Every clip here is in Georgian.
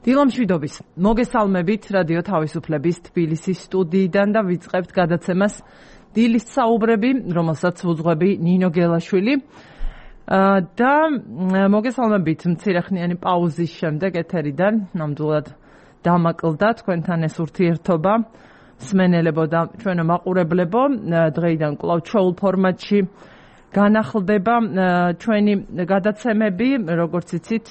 დილამშვიდობის. მოგესალმებით რადიო თავისუფლების თბილისის სტუდიიდან და ვიწყებთ გადაცემას დილის საუბრები, რომელსაც უძღვები ნინო გელაშვილი. და მოგესალმებით მცირეხნიანი პაუზის შემდეგ ეთერიდან ნამდვილად დამაკლდა თქვენთან ეს ურთიერთობა. მსმენელებო და ჩვენო მაყურებლებო, დღეიდან კვლავ ჩვეულ ფორმატში განახლდება ჩვენი გადაცემები, როგორც იცით,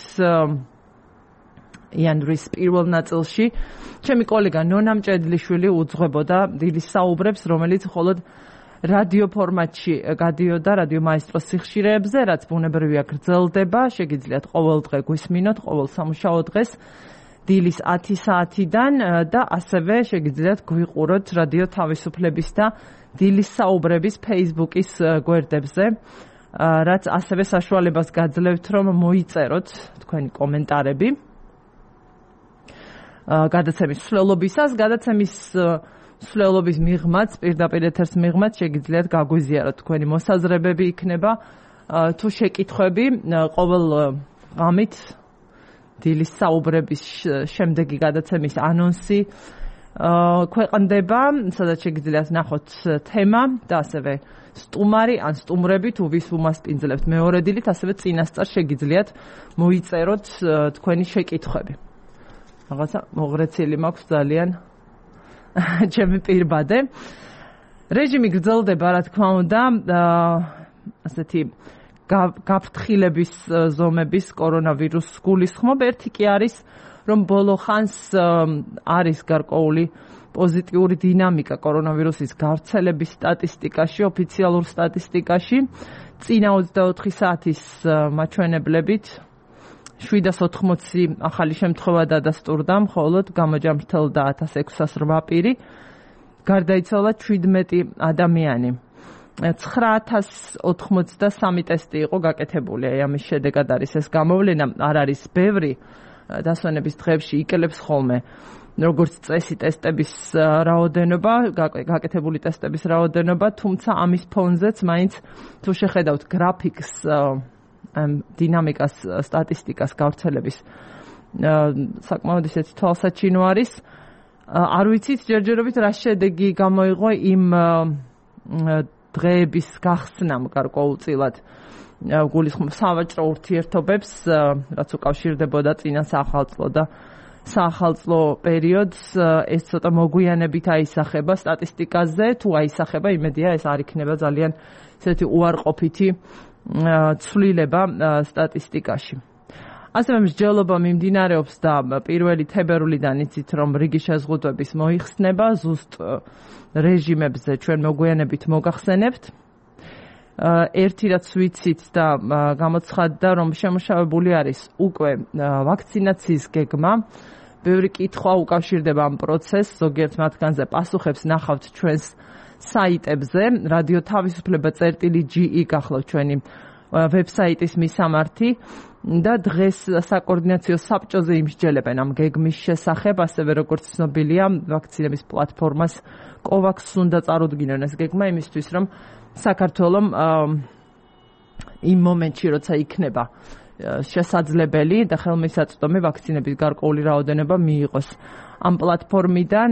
იანვრის პირველ ნაწილში ჩემი კოლეგა ნონა მჭედლიშვილი უძღვებოდა დილის საუბრებს, რომელიც მხოლოდ რადიო ფორმატში გადიოდა რადიო მაესტროს სიხშირეებზე, რაც ბუნებრივია გრძელდება, შეგიძლიათ ყოველ დღე გვისმინოთ, ყოველ სამუშაო დღეს დილის 10 საათიდან და ასევე შეგიძლიათ გვიყუროთ რადიო თავისუფლების და დილის საუბრების Facebook-ის გვერდებზე, რაც ასევე საშუალებას გაძლევთ, რომ მოიწეროთ თქვენი კომენტარები გადაცემის მსვლელობისას, გადაცემის მსვლელობის მიღმაც, პირდაპირ ეთერს მიღმაც შეგიძლიათ გაგვიზიაროთ თქვენი მოსაზრებები იქნება თუ შეკითხვები ყოველ ღამით დილის საუბრების შემდეგი გადაცემის ანონსი ქვეყნდება, სადაც შეგიძლიათ ნახოთ თემა და ასევე სტუმარი ან სტუმრები თუ ვის უმასპინძლებთ მეორე დილით, ასევე წინასწარ შეგიძლიათ მოიწეროთ თქვენი შეკითხვები. რაღაცა მოღრეცილი მაქვს ძალიან ჩემი პირბადე. რეჟიმი გრძელდება, რა თქმა უნდა, ასეთი გაფრთხილების ზომების კორონავირუსს გულისხმობ. ერთი კი არის, რომ ბოლო ხანს არის გარკვეული პოზიტიური დინამიკა კორონავირუსის გავრცელების სტატისტიკაში, ოფიციალურ სტატისტიკაში. წინა 24 საათის მაჩვენებლებით 780 ახალი შემთხვევა დადასტურდა, მხოლოდ გამოჯამრთელდა 1608 პირი, გარდაიცვალა 17 ადამიანი. 9083 ტესტი იყო გაკეთებული, ამის შედეგად არის ეს გამოვლენა, არ არის ბევრი, დასვენების დღეებში იკელებს ხოლმე როგორც წესი ტესტების რაოდენობა, გაკეთებული ტესტების რაოდენობა, თუმცა ამის ფონზეც მაინც თუ შეხედავთ გრაფიკს დინამიკას, სტატისტიკას გავრცელების საკმაოდ ისეთი თვალსაჩინო არის. არ ვიცით ჯერჯერობით რა შედეგი გამოიღო იმ დღეების გახსნამ გარკვეულწილად გულისხმობ სავაჭრო ურთიერთობებს, რაც უკავშირდებოდა წინა საახალწლო და საახალწლო პერიოდს, ეს ცოტა მოგვიანებით აისახება სტატისტიკაზე, თუ აისახება, იმედია ეს არ იქნება ძალიან ისეთი უარყოფითი ცვლილება სტატისტიკაში. ასევე მსჯელობა მიმდინარეობს და 1 თებერვლიდან იცით, რომ რიგი შეზღუდვების მოიხსნება, ზუსტ რეჟიმებზე ჩვენ მოგვიანებით მოგახსენებთ. ერთი რაც ვიცით და გამოცხადდა, რომ შემუშავებული არის უკვე ვაქცინაციის გეგმა. ბევრი კითხვა უკავშირდება ამ პროცესს, ზოგიერთ მათგანზე პასუხებს ნახავთ ჩვენს საიტებზე, რადიო თავისუფლება.ge გახლავთ ჩვენი ვებსაიტის მისამართი და დღეს საკოორდინაციო საბჭოზე იმსჯელებენ ამ გეგმის შესახებ, ასევე როგორც ცნობილია, ვაქცინების პლატფორმას COVAX უნდა წარუდგინონ ეს გეგმა იმისთვის, რომ საქართველოს იმ მომენტში, როცა იქნება შესაძლებელი და ხელმისაწვდომი ვაქცინების გარკვეული რაოდენობა მიიღოს ამ პლატფორმიდან,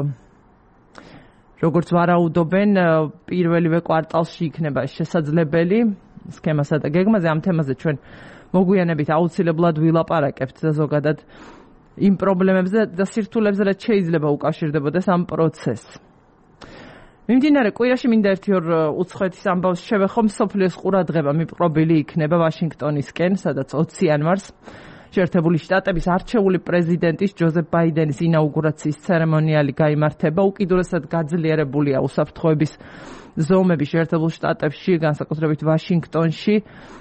როგორც ვარაუდობენ, პირველივე კვარტალში იქნება შესაძლებელი სქემასა და გეგმაზე. ამ თემაზე ჩვენ მოგვიანებით აუცილებლად ვილაპარაკებთ და ზოგადად იმ პრობლემებზე და სირთულებზე, რაც შეიძლება უკავშირდებოდეს ამ პროცესს. მიმდინარე კვირაში მინდა 1-2 უცხოეთის ამბავს შევეხო. მსოფლიოს ყურადღება მიპყრობილი იქნება ვაშინგტონისკენ, სადაც 20 იანვარს შეერთებული შტატების არჩეული პრეზიდენტის ჯოზეფ ბაიდენის ინაუგურაციის ცერემონიალი გაიმართება. უკიდურესად გაძლიერებულია უსაფრთხოების ზომები შეერთებულ შტატებში, განსაკუთრებით ვაშინგტონში.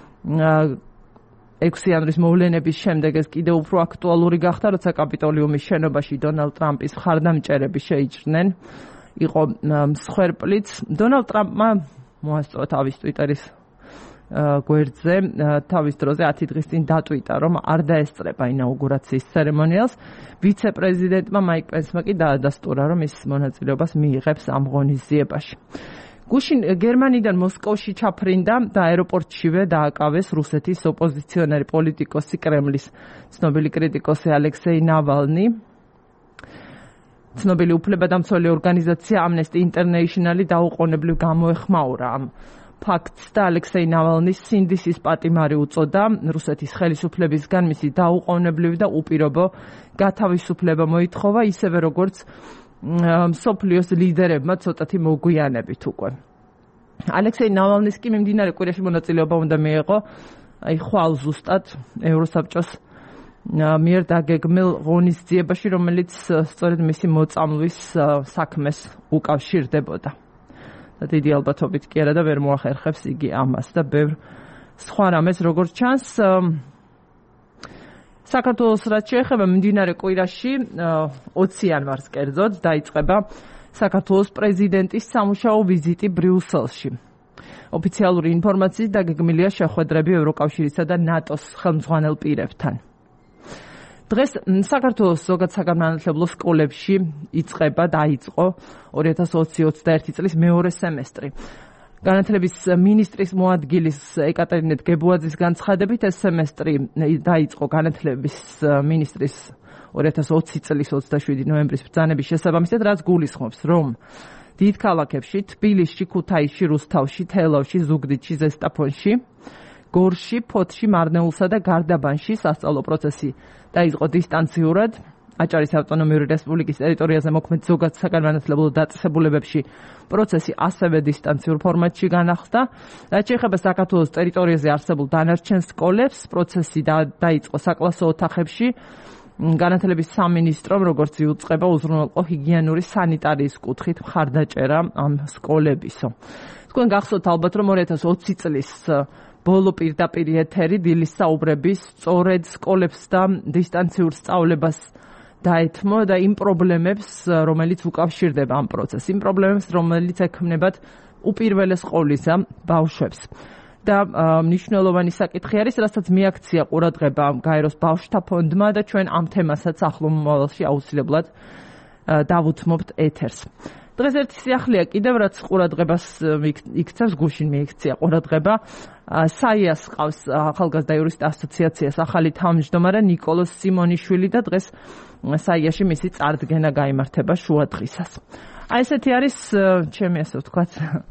6 იანვრის მოვლენების შემდეგ ეს კიდევ უფრო აქტუალური გახდა, როცა კაპიტოლიუმის შენობაში დონალდ ტრამპის მხარდამჭერები შეიჭრნენ. იყო მსხვერპლიც. დონალდ ტრამპმა მოასწრო თავის ტვიტერის გვერდზე თავის დროზე 10 დღის წინ დატვიტა, რომ არ დაესწრება ინაუგურაციის ცერემონიალს. ვიცე-პრეზიდენტმა მაიკ პენსმა კი დაადასტურა, რომ ის მონაწილეობას მიიღებს ამ ღონისძიებაში. გუშინ გერმანიდან მოსკოვში ჩაფრინდა და აეროპორტშივე დააკავეს რუსეთის ოპოზიციონერი პოლიტიკოსი კრემლის ცნობილი კრიტიკოსი ალექსეი ნავალნი. ცნობილი უფლებადამცველი ორგანიზაცია Amnesty International დაუყოვნებლივ გამოეხმაურა ამ ფაქტს და ალექსეი ნავალნის სინდისის პატიმარი უწოდა რუსეთის ხელისუფლებისგან მისი დაუყოვნებლივ და უპირობო გათავისუფლება მოითხოვა ისევე როგორც მსოფლიოს ლიდერებმა ცოტათი მოგვიანებით უკვე. ალექსეი ნავალნის კი მიმდინარე კვირაში მონაწილეობა უნდა მიეღო ხვალ ზუსტად ევროსაბჭოს მიერ დაგეგმილ ღონისძიებაში, რომელიც სწორედ მისი მოწამლვის საქმეს უკავშირდებოდა. და დიდი ალბათობით კი არა და ვერ მოახერხებს იგი ამას და ბევრ სხვა რამეს, როგორც ჩანს. საქართველოს რაც შეეხება მიმდინარე კვირაში 20 იანვარს კერძოდ დაიწყება საქართველოს პრეზიდენტის სამუშაო ვიზიტი ბრიუსელში. ოფიციალური ინფორმაციით დაგეგმილია შეხვედრები ევროკავშირისა და ნატოს ხელმძღვანელ პირებთან. დღეს საქართველოს ზოგად საგანმანათლებლო სკოლებში დაიწყო 2020-21 წლის მეორე სემესტრი. განათლების მინისტრის მოადგილის ეკატერინე დგებუაძის განცხადებით ეს სემესტრი დაიწყო განათლების მინისტრის 2020 წლის 27 ნოემბრის ბრძანების შესაბამისად, რაც გულისხმობს, რომ დიდ ქალაქებში თბილისში, ქუთაისში, რუსთავში, თელავში, ზუგდიდში, ზესტაფონში, გორში, ფოთში, მარნეულსა და გარდაბანში სასწავლო პროცესი დაიწყო დისტანციურად. აჭარის ავტონომიური რესპუბლიკის ტერიტორიაზე მოქმედ ზოგად საგანმანათლებლო დაწესებულებებში პროცესი ასევე დისტანციურ ფორმატში განახლდა. რაც შეეხება საქართველოს ტერიტორიაზე არსებულ დანარჩენ სკოლებს, პროცესი დაიწყო საკლასო ოთახებში. განათლების სამინისტრომ, როგორც იუწყება, უზრუნველყო ჰიგიენური სანიტარიის კუთხით მხარდაჭერა ამ სკოლებისო. თქვენ გახსოვთ ალბათ, რომ 2020 წლის ბოლო პირდაპირ ეთერი დილის საუბრების სწორედ სკოლებს და დისტანციურ სწავლებას დაეთმო და იმ პრობლემებს, რომელიც უკავშირდება ამ პროცესს, იმ პრობლემებს, რომელიც ექმნებათ უპირველეს ყოვლისა ბავშვებს. და მნიშვნელოვანი საკითხი არის, რასაც მიაქცია ყურადღება გაეროს ბავშვთა ფონდმა და ჩვენ ამ თემასაც ახლო მომავალში აუცილებლად დავუთმობთ ეთერს. დღეს ერთი სიახლეა კიდევ, რაც ყურადღებას იქცევს, გუშინ მიიქცია ყურადღება. საიას ყავს ახალგაზრდა იურისტთა ასოციაციას ახალი თავმჯდომარე ნიკოლოზ სიმონიშვილი და დღეს საიაში მისი წარდგენა გაიმართება შუა დღისას. აი ესეთი არის ჩემი ასე ვთქვათ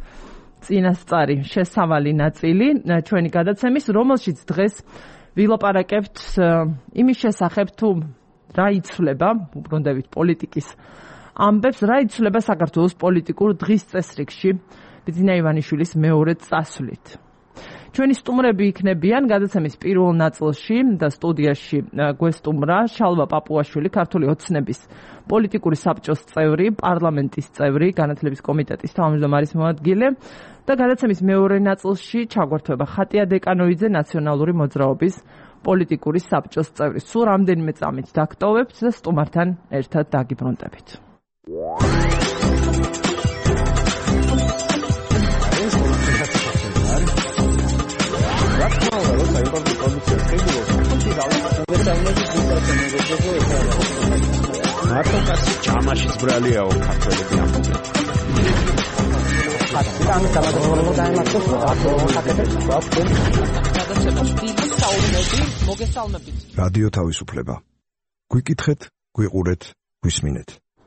წინასწარი შესავალი ნაწილი ჩვენი გადაცემის, რომელშიც დღეს ვილაპარაკებთ იმის შესახებ, თუ რა იცვლება, უბრუნდებით პოლიტიკის ამბებს, რა იცვლება საქართველოს პოლიტიკურ დღის წესრიგში ბიძინა ივანიშვილის მეორე წასვლით. ჩვენი სტუმრები იქნებიან გადაცემის პირველ ნაწილში და სტუდიაში გვესტუმრა შალვა პაპუაშვილი, ქართული ოცნების პოლიტიკური საბჭოს წევრი, პარლამენტის წევრი, განათლების კომიტეტის თავმჯდომარის მოადგილე და გადაცემის მეორე ნაწილში ჩაგვერთვება ხატია დეკანოიძე, ნაციონალური მოძრაობის პოლიტიკური საბჭოს წევრი. სულ რამდენიმე წამით დაგტოვებთ და სტუმართან ერთად დაგიბრუნდებით. მარტოკაც ჭამაშიც ბრალიაო ქართველები ამბობენ. რადიო თავისუფლება. გვიკითხეთ, გვიყურეთ, გვისმინეთ.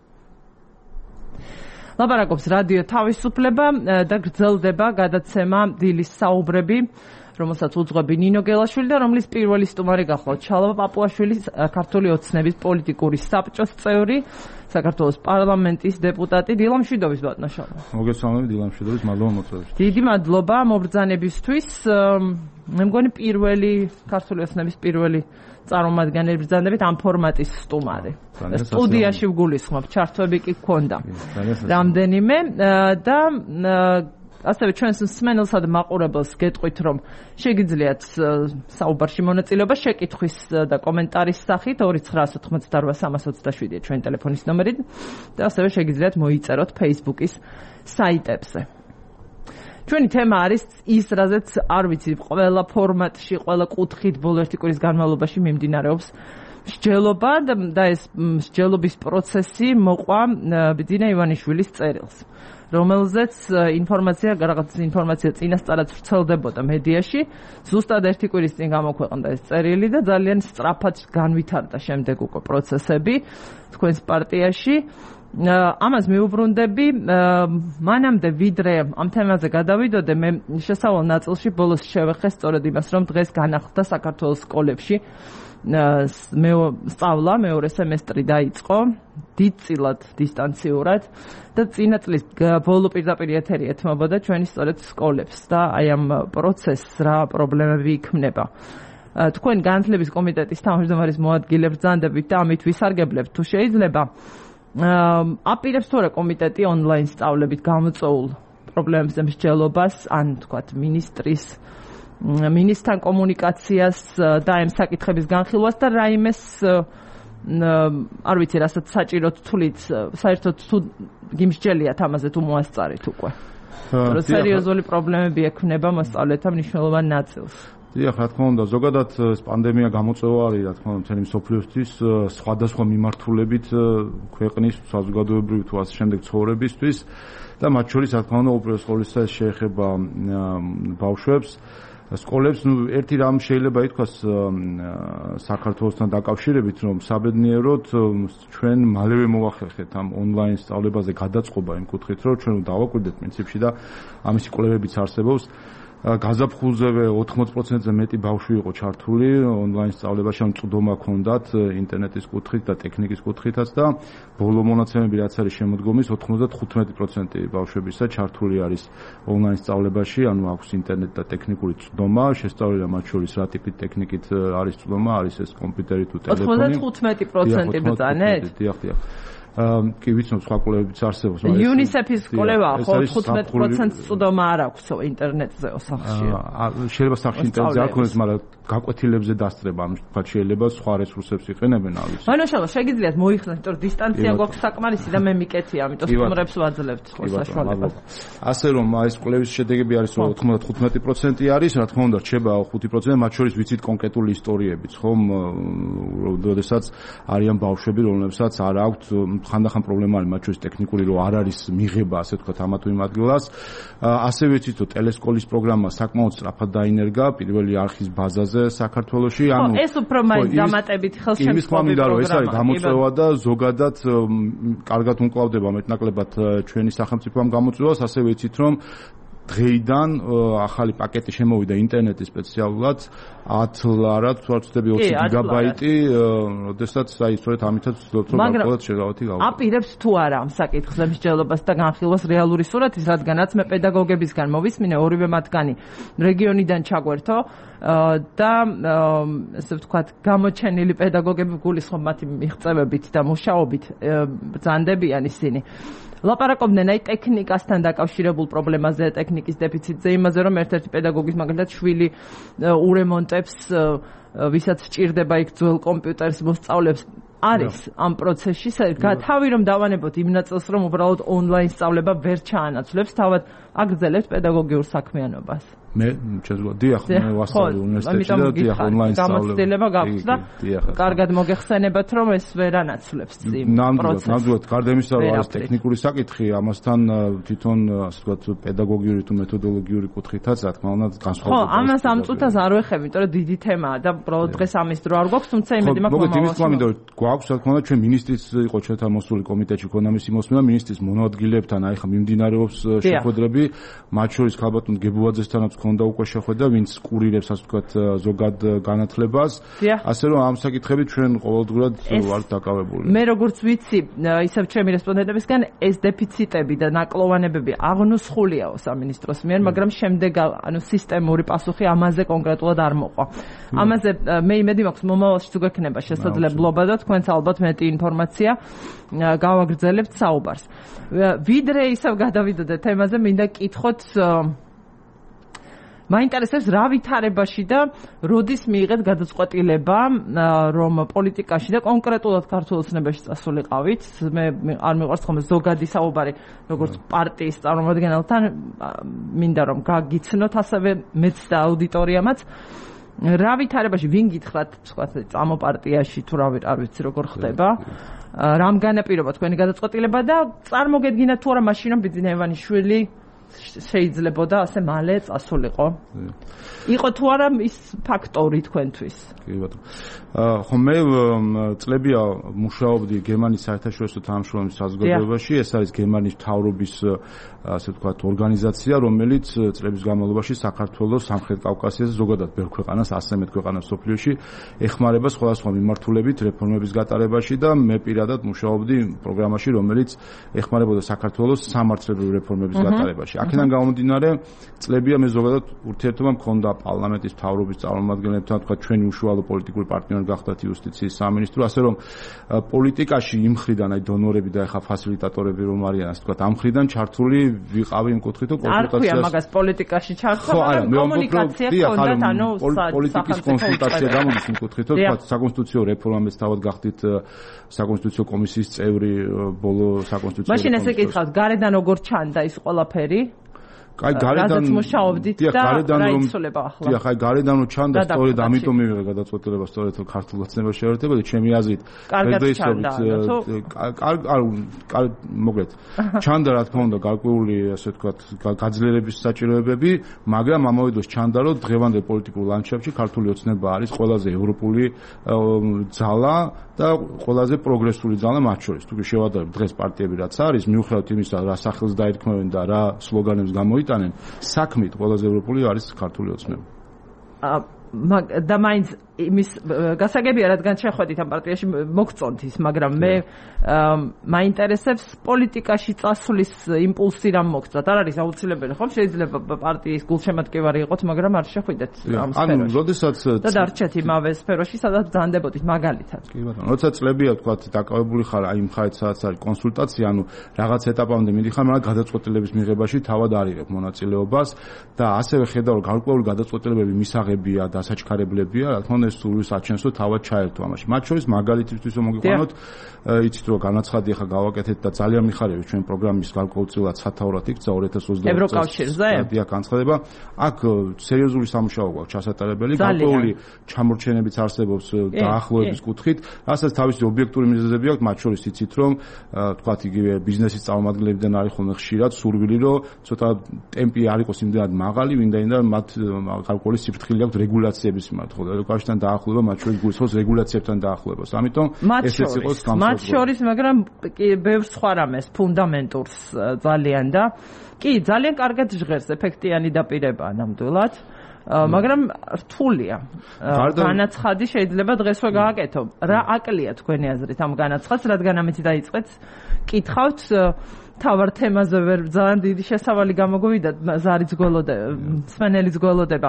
ლაპარაკობს რადიო თავისუფლება და გრძელდება გადაცემა დილის საუბრები, რომელსაც უძღვები ნინო გელაშვილი და რომლის პირველი სტუმარი გახლავთ შალვა პაპუაშვილი, ქართული ოცნების პოლიტიკური საბჭოს წევრი, საქართველოს პარლამენტის დეპუტატი. დილამშვიდობის ბატონო შალვა. მოგესალმებით, დილამშვიდობის, მადლობა მოწვევით. დიდი მადლობა მობრძანებისთვის. მე მგონი პირველი ქართული ოცნების პირველი წარმომადგენელი ბრძანდებით ამ ფორმატის სტუმარი. სტუდიაში ვგულისხმობ, ჩართვები კი გქონდა. რამდენიმე და ასევე ჩვენს მსმენელსა და მაყურებელს გეტყვით, რომ შეგიძლიათ საუბარში მონაწილეობა შეკითხვის და კომენტარის სახით 2988327 ჩვენი ტელეფონის ნომერი და ასევე შეგიძლიათ მოიწეროთ Facebook-ის საიტებზე. ჩვენი თემა არის ის, რაზეც არ ვიცი, ყველა ფორმატში, ყველა კუთხით ბოლო ერთი კვირის განმავლობაში მიმდინარეობს მსჯელობა და ეს მსჯელობის პროცესი მოყვა ბიძინა ივანიშვილის წერილს, რომელზეც რაღაც ინფორმაცია წინასწარად ვრცელდებოდა მედიაში, ზუსტად ერთი კვირის წინ გამოქვეყნდა ეს წერილი და ძალიან სწრაფად განვითარდა შემდეგ უკვე პროცესები თქვენს პარტიაში. ამას მიუბრუნდები, მანამდე ვიდრე ამ თემაზე გადავიდოდე, მე შესავალ ნაწილში ბოლოს შევეხე სწორედ იმას, რომ დღეს განახლდა საქართველოს სკოლებში სწავლა, მეორე სემესტრი დაიწყო დიდწილად დისტანციურად და წინა წლის ბოლო პირდაპირ ეთერი ეთმობოდა ჩვენი სწორედ სკოლებს და აი ამ პროცესს რა პრობლემები იქმნება. თქვენ განათლების კომიტეტის თავმჯდომარის მოადგილე ბრძანდებით და ამით ვისარგებლებთ თუ შეიძლება. აპირებს თორე კომიტეტი ონლაინ სწავლებით გამოწვეულ პრობლემებზე მსჯელობას, ან თქვათ მინისტრთან კომუნიკაციას და ამ საკითხების განხილვას და რაიმეს არ ვიცი რასაც საჭიროთ თulit საერთოდ თუ გიმსჯელიათ ამაზე თუ მოასწარით უკვე. სერიოზული პრობლემები ექნება მოსწავლეთა მნიშვნელოვან ნაწილს. დიახ, რა თქმა უნდა, ზოგადად ეს პანდემია გამოწვევა არის, რა თქმა უნდა, მთელი მსოფლიოსთვის სხვადასხვა მიმართულებით ქვეყნის საზოგადოებრივი თუ ასე შემდეგ ცხოვრებისთვის და მათ შორის, რა თქმა უნდა, უპირველეს ყოვლისა ეს შეეხება ბავშვებს, სკოლებს. ერთი რამ შეიძლება ითქვას საქართველოსთან დაკავშირებით, რომ საბედნიეროდ ჩვენ მალევე მოვახერხეთ ამ ონლაინ სწავლებაზე გადაწყობა იმ კუთხით, რომ ჩვენ დავაკვირდეთ პრინციპში და ამისი კვლევებიც არსებობს. გაზაფხულზევე 80%-ზე მეტი ბავშვი იყო ჩართული ონლაინ სწავლებაში, ან წვდომა ჰქონდათ ინტერნეტის კუთხით და ტექნიკის კუთხითაც და ბოლო მონაცემები რაც არის შემოდგომის 95% ბავშვებისა ჩართული არის ონლაინ სწავლებაში, ანუ აქვს ინტერნეტ და ტექნიკური წვდომა, შესწავლილია მათ შორის რა ტიპის ტექნიკით არის წვდომა, არის ეს კომპიუტერი თუ ტელეფონი. 95% ბრძანეთ? დიახ. კი ვიცნობ სხვა კვლევებიც არსებობს, მაგრამ UNICEF-ის კვლევა ხო 15% წვდომა არ აქვს ინტერნეტზე სახლში. შეიძლება სახლში ინტერნეტზე არ ქონდეს, მაგრამ გაკვეთილებზე დასწრება, ამ თქვა შეიძლება სხვა რესურსებს იყენებენ ავის. მანაშალა შეგიძლიათ მოიხსნათ, იმიტომ რომ დისტანცია გვაქვს საკმარისი და მე მიკეთია, ამიტომ სტუმრებს ვაძლევთ ხო საშუალებას. ასე რომ ეს კვლევის შედეგები არის რომ 95% არის, რა თქმა უნდა რჩება 5%, მათ შორის ვიცით კონკრეტული ისტორიებიც, ხომ, როდესაც არიან ბავშვები, რომლებსაც არ აქვთ ხანდახან პრობლემა არის მათ შორის ტექნიკური, რომ არ არის მიღება, ასე ვთქვათ, ამა თუ იმ ადგილას. ასე ვიცით, რომ ტელესკოლის პროგრამა საკმაოდ სწრაფად დაინერგა პირველი არხის ბაზაზე საქართველოში, ანუ ეს უფრო მაინც დამატებით ხელშემწყობი პროგრამა. ეს არის გამოწვევა და ზოგადად კარგად უმკლავდება მეტნაკლებად ჩვენი სახელმწიფო ამ გამოწვევას, ასე ვიცით, რომ დღეიდან ახალი პაკეტი შემოვიდა ინტერნეტის სპეციალურად 10 20 გიგაბაიტი, როდესაც აი სწორედ ამითაც ვცდილობთ რომ გარკვეულად შეგავათი გავაკეთოთ. აპირებს თუ არა ამ საკითხზე მსჯელობას და განხილვას რეალური სურათის, რადგანაც მე პედაგოგებისგან მოვისმინე, ორივე მათგანი რეგიონიდან ჩაგვერთო და ესე ვთქვათ, გამოჩენილი პედაგოგები გულისხმობ მათი მიღწევებით და მუშაობით ბრძანდებიან ისინი. ლაპარაკობდნენ აი ტექნიკასთან დაკავშირებულ პრობლემაზე, ტექნიკის დეფიციტზე, იმაზე რომ ერთ-ერთი პედაგოგის მაგალითად შვილი ურემონტებს, ვისაც სჭირდება იქ ძველ კომპიუტერს მოსწავლებს, არის ამ პროცესში. თავი რომ დავანებოთ იმ ნაწილს, რომ უბრალოდ ონლაინ სწავლება ვერ ჩაანაცვლებს, თავად აგრძელებთ პედაგოგიურ საქმიანობას. მე დიახ, მე ვასწავლე უნივერსიტეტში და დიახ ონლაინ სწავლება. გამოცდილება გაქვს და კარგად მოგეხსენებათ, რომ ეს ვერ ანაცვლებს იმ პროცესს. ნამდვილად, გარდა იმისა, რომ არის ტექნიკური საკითხი, ამასთან თვითონ ასე ვთქვათ, პედაგოგიური თუ მეთოდოლოგიური კუთხითაც, რა თქმა უნდა, განსხვავდება. ხო, ამას ამ წუთას არ ვეხები, იმიტომ რომ დიდი თემაა და უბრალოდ დღეს ამის დრო არ გვაქვს, თუმცა იმედი მაქვს მოგეთ იმის თქმა მინდა, გვაქვს, რა თქმა უნდა, ჩვენ მინისტრის იყო ჩვენთან მოსული კომიტეტში ქონა მისი მოსმენა, მინისტრის მონოადგილებთან აი ხა მიმდინარეობს შეხვედრები, მათ შორის ქალბატონ გებუაძესთანაც ქონდა უკვე შეხვედრა, ვინც კურირებს ასე ვთქვათ ზოგად განათლებას. ასე რომ ამ საკითხებით ჩვენ ყოველდღურად ვართ დაკავებული. მე როგორც ვიცი, ისევ ჩემი რესპონდენტებისგან ეს დეფიციტები და ნაკლოვანებები აღნუსხულიაო სამინისტროს მიერ, მაგრამ შემდეგ ანუ სისტემური პასუხი ამაზე კონკრეტულად არ მოყვა. ამაზე მე იმედი მაქვს მომავალში თუ გექნება შესაძლებლობა და თქვენც ალბათ მეტი ინფორმაცია გავაგრძელებთ საუბარს. ვიდრე ისევ გადავიდოდეთ თემაზე, მინდა კითხოთ მაინტერესებს რა ვითარებაში და როდის მიიღეთ გადაწყვეტილება რომ პოლიტიკაში და კონკრეტულად ქართულ ოცნებაში წასულიყავით. მე არ მიყვარს ხოლმე ზოგადი საუბარი როგორც პარტიის წარმომადგენელთან, მინდა რომ გაგიცნოთ ასევე მეც და აუდიტორიამაც. რა ვითარებაში ვინ გითხრათ თქვა წამოპარტიაში თუ რა ვიცი როგორ ხდება რამ განაპირობა თქვენი გადაწყვეტილება და წარმოგედგინათ თუ არა მაშინ ბიძინევანიშვილი შეიძლებოდა ასე მალე წასულიყო იყო თუ არა ის ფაქტორი თქვენთვის კი ბატონო ხო მე წლებია მუშაობდი გერმანიის საერთაშორისო თანამშრომლობის საზოგადოებაში ეს არის გერმანიის მთავრობის ასე ვთქვათ ორგანიზაცია რომელიც წლების განმავლობაში საქართველოს სამხრეთ კავკასიაზე ზოგადად ბევრ ქვეყანას 100 ქვეყანას სოფლიოში ეხმარება სხვადასხვა მიმართულებით რეფორმების გატარებაში და მე პირადად მუშაობდი პროგრამაში რომელიც ეხმარებოდა საქართველოს სამართლებრივი რეფორმების გატარებაში აქედან გამომდინარე წლებია მე ზოგადად ურთიერთობა მქონდა პარლამენტის მთავრობის წარმომადგენლებთან თქვა ჩვენი უშუალო პოლიტიკური პარტნიორი გახდათ იუსტიციის სამინისტრო ასე რომ პოლიტიკაში იმ მხრიდან აი დონორები და ახლა ფასილიტატორები რომ არიან ასე თქვა ამ მხრიდან ჩართული ვიყავი იმ კუთხით რომ კონსულტაციას არ ქვია მაგას პოლიტიკაში ჩართვა მაგრამ კომუნიკაცია ჰქონდათ ანუ პოლიტიკის კონსულტაცია გამოდის იმ კუთხით რომ თქვა საკონსტიტუციო რეფორმას თავად გახდით საკონსტიტუციო კომისიის წევრი ბოლო საკონსტიტუციო მაშინ ესე გითხავთ გარედან როგორ ჩანდა ის ყველაფერი აი გარედან მუშაობდით და რა იცოლება ახლა დიახ აი გარედან რომ ჩანდა სწორედ ამიტომ მივიღე გადაწყვეტილება სწორედ ქართულ ოცნებას შეერთებოდა ჩემი აზრით მოგეთ ჩანდა რა თქმა უნდა გარკვეული ასე ვთქვათ გაძლიერების საჭიროებები მაგრამ ამავე დროს ჩანდა რომ დღევანდელ პოლიტიკურ ლანდშაფტში ქართული ოცნება არის ყველაზე ევროპული ძალა და ყველაზე პროგრესული ძალა მათ შორის თუ შევადარებ დღეს პარტიები რაც არის მიუხედავად იმისა რა სახელს დაირქმევენ და რა სლოგანებს გამოიტანენ საქმით ყველაზე ევროპული არის ქართული ოცნება და მაინც იმის გასაგებია რადგან შეხვედით ამ პარტიაში მოგწონთ ის მაგრამ მე მაინტერესებს პოლიტიკაში წასვლის იმპულსი რამ მოგწათ არ არის აუცილებელი ხომ შეიძლება პარტიის გულშემატკივარი იყოთ მაგრამ არ შეხვიდეთ ამ სფეროში ანუ როდესაც და დარჩეთ იმავე სფეროში სადაც ბრძანდებოდით მაგალითად კი ბატონო როცა წლებია თქვათ დაკავებული ხარ აი იმ ხარით სადაც არის კონსულტაცია ანუ რაღაც ეტაპამდე მიდიხარ მაგრამ გადაწყვეტილების მიღებაში თავად არიღებ მონაწილეობას და ასევე ხედავ რომ გარკვეული გადაწყვეტილებები მისაღებია და საჩქარებლებია რა თქმა უნდა ეს სურვილს აჩენს რომ თავად ჩაერთო ამაში მათ შორის მაგალითისთვის რომ მოგიყვანოთ იცით რომ განაცხადი ახლა გავაკეთეთ და ძალიან მიხარია ჩვენ პროგრამის გარკვეულწილად სათაურად იქცა 2020 ევროკავშირზე დიახ განცხადება აქ სერიოზული სამუშაო გვაქვს ჩასატარებელი გარკვეული ჩამორჩენებიც არსებობს დაახლოების კუთხით რასაც თავისი ობიექტური მიზეზები აქვს მათ შორის იცით რომ თქვათ იგივე ბიზნესის წარმომადგენლებიდან არის ხოლმე ხშირად სურვილი რომ ცოტა ტემპი არ იყოს იმდენად მაღალი ვინდა მათ გარკვეული სიფრთხილე აქვს რეგულაციების მიმართ ევროკავშირთან დაახლოება მათ შორის გულისხმობს რეგულაციებთან დაახლოებას ამიტომ ესეც იყოს მათ შორის მაგრამ ბევრ სხვა რამეს ფუნდამენტურს ძალიან და კი ძალიან კარგად ჟღერს ეფექტიანი დაპირება ნამდვილად მაგრამ რთულია განაცხადი შეიძლება დღესვე გააკეთო რა აკლია თქვენი აზრით ამ განაცხადს რადგან ამით დაიწყეთ კითხავთ თავარ თემაზე ვერ ძალიან დიდი შესავალი გამოგვივიდა ზარიც გველოდება სვენელის გველოდება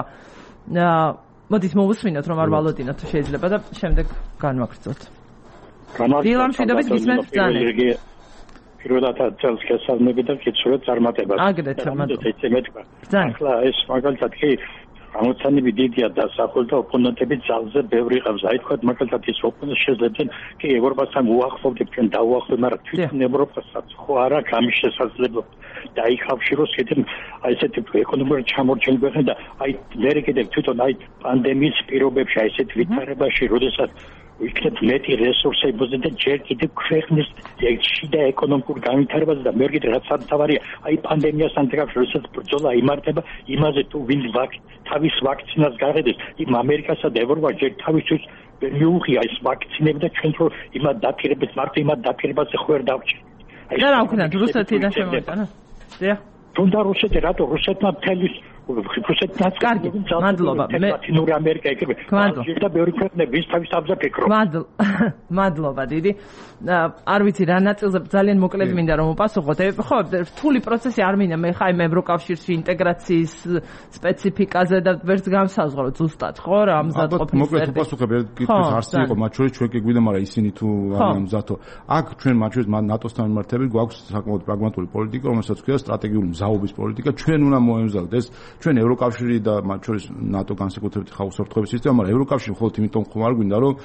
მოდით მოვუსმინოთ რომ არ ვალოდინოთ თუ შეიძლება და შემდეგ განვაგრძოთ დილამშვიდობის გისმენთ ბრძანე პირველად წელს გასალმები და კითხულობ წარმატებას აგრეთვე მადლობა ახლა ეს მაგალითად კი ამოცანები დიდია და საფულთა ოპონენტები ძალზე ბევრი ყავს აი თქვა მაგალითად ის ოპონენტი შეიძლება კი ევროპასთან უახლოვდეთ ჩვენ დაუახლოვდეთ მაგრამ თვითონ ევროპასაც ხო არა გამის შესაძლებლობა დაიხავშიროს ესეთი აი ესეთი ეკონომიკური ჩამორჩენილი და აი მე კიდევ თვითონ აი პანდემიის პირობებში აი ესეთ ვითარებაში როდესაც ვიქნებ მეტი რესურსები და ჯერ კიდევ ქვეყნის შიდა ეკონომიკური განვითარებაზე და მე კიდევ რაც სამთავარია აი პანდემიასთან დაკავშირებით ბრძოლა იმართება იმაზე თუ ვინ თავის ვაქცინას გაყიდეს იმ ამერიკასა და ევროპას ჯერ თავისთვის მიუღია ის ვაქცინები და ჩვენ რომ იმად დაპირებებს მარტო იმად დაპირებაზე ხო ვერ დავჭირ და რა ვქნათ რუსეთიდან შემოიტანა დიახ თუნდა რუსეთი რატო რუსეთმა მთელი რუსეთთან კარგი მადლობა მე ლათინური ამერიკა ეკრება და ბევრი ქვეყნები ის თავის თავზე ფიქრობს მადლობა დიდი არ ვიცი რა ნაწილზე ძალიან მოკლედ მინდა რომ უპასუხოთ ხო რთული პროცესი არ მინდა მე ხაი ევროკავშირში ინტეგრაციის სპეციფიკაზე და ვერც განსაზღვრო ზუსტად ხო რა ამზადყოფის მოკლედ უპასუხებ კითხვის არსი იყო მათ შორის ჩვენ კი გვიდა მაგრამ ისინი თუ არიან მზადო აქ ჩვენ მათ შორის ნატოსთან მიმართებით გვაქვს საკმაოდ პრაგმატული პოლიტიკა რომელსაც ქვია სტრატეგიული მზაობის პოლიტიკა ჩვენ უნდა მოემზადოთ ეს ჩვენ ევროკავშირი და მათ შორის ნატო განსაკუთრებით ხაუსორთხოვების სისტემა, მაგრამ ევროკავშირი მხოლოდ იმიტომ ხომ არ გვინდა რომ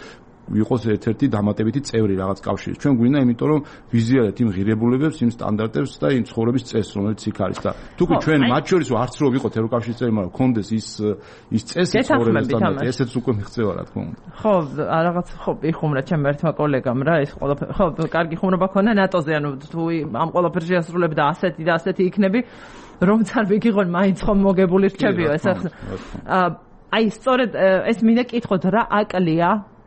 ვიყოს ერთ-ერთი დამატებითი წევრი რაღაც კავშირის. ჩვენ გვინდა, იმიტომ რომ ვიზიარებთ იმ ღირებულებებს, იმ სტანდარტებს და იმ ცხოვრების წესს, რომელიც იქ არის და თუკი ჩვენ მათ შორის არც რო ვიყოთ ევროკავშირის წევრი, მაგრამ გქონდეს ის წესი ცხოვრების სტანდარტი, ესეც უკვე მიღწევა რა თქმა უნდა. ხო, რაღაც ხო იხუმრა ჩემ ერთმა კოლეგამ რა ეს ყველაფერი. ხო, კარგი ხუმრობა ქონდა ნატოზე, ანუ თუ ამ ყველაფერს შეასრულებ და ასეთი იქნები, რომც არ ვიგიღონ მაინც ხომ მოგებული რჩებიო ეს. აი, სწორედ ეს მინდა კითხოთ რა აკლია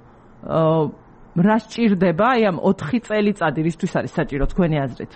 რა სჭირდება აი ამ 4 წელიწადი რისთვის არის საჭირო თქვენი აზრით?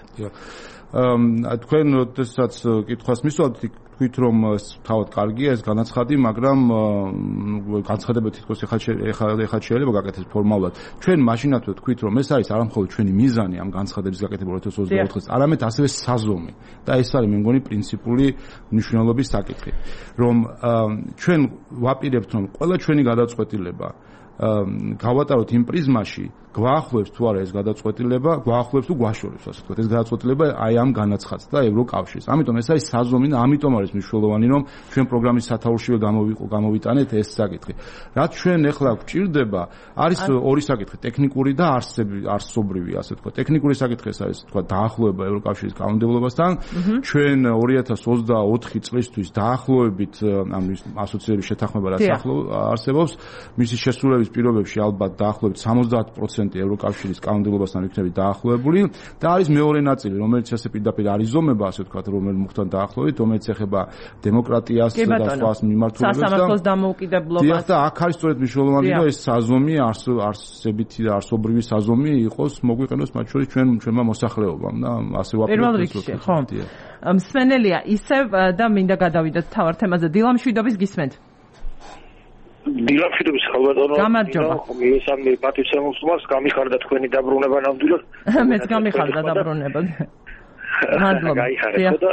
თქვენ როდესაც კითხვას მისვათ თქვით რომ თავად კარგია ეს განაცხადი, მაგრამ განცხადება თითქოს ეხლა შეიძლება გაკეთდეს ფორმალურად. ჩვენ მაშინათვე თქვით რომ ეს არის არა მხოლოდ ჩვენი მიზანი ამ განცხადების გაკეთება 2024 წელს, არამედ ასევე საზომი და ეს არის მე მგონი პრინციპული მნიშვნელობის საკითხი, რომ ჩვენ ვაპირებთ რომ ყველა ჩვენი გადაწყვეტილება გავატაროთ იმ პრიზმაში, გვაახლოვებს თუ არა ეს გადაწყვეტილება, გვაახლოვებს თუ გვაშორებს, ასე ვთქვათ, ეს გადაწყვეტილება აი ამ განაცხადს და ევროკავშირს. ამიტომ ეს არის საზომი და ამიტომ არის მნიშვნელოვანი, რომ ჩვენ პროგრამის სათაურშივე გამოვიტანეთ ეს საკითხი. რაც ჩვენ ახლა გვჭირდება, არის ორი საკითხი, ტექნიკური და არსობრივი, ასე ვთქვათ. ტექნიკური საკითხი ეს არის, ვთქვათ, დაახლოება ევროკავშირის კანონმდებლობასთან. ჩვენ 2024 წლისთვის დაახლოებით ამ ასოციაციების შეთანხმება რაც არსებობს, მისი შესრულების პირობებში ალბათ დაახლოებით 70% ევროკავშირის კანონმდებლობასთან იქნება დაახლოებული და არის მეორე ნაწილი, რომელიც ასე პირდაპირ არის ზომება, ასე ვთქვათ, რომელიც მუხთან დაახლოებით, რომელიც ეხება დემოკრატიას და სხვა მიმართულებებს და სასამართლოს დამოუკიდებლობას. და აქ არის სწორედ მნიშვნელოვანი, რომ ეს საზომი არსებითი და არსობრივი საზომი იყოს მოგვიყენოს მათ შორის ჩვენმა მოსახლეობამ და ასე ვაპირებთ. ხო. მსმენელია ისევ და მინდა გადავიდეთ თავარ თემაზე. დილა მშვიდობის გისმენთ. დილამშვიდობის ხალბატონო. გამარჯობა. მისამე პატივცემულს გამიხარდა თქვენი დაბრუნება ნამდვილად. მეც გამიხარდა დაბრუნება. მადლობა. და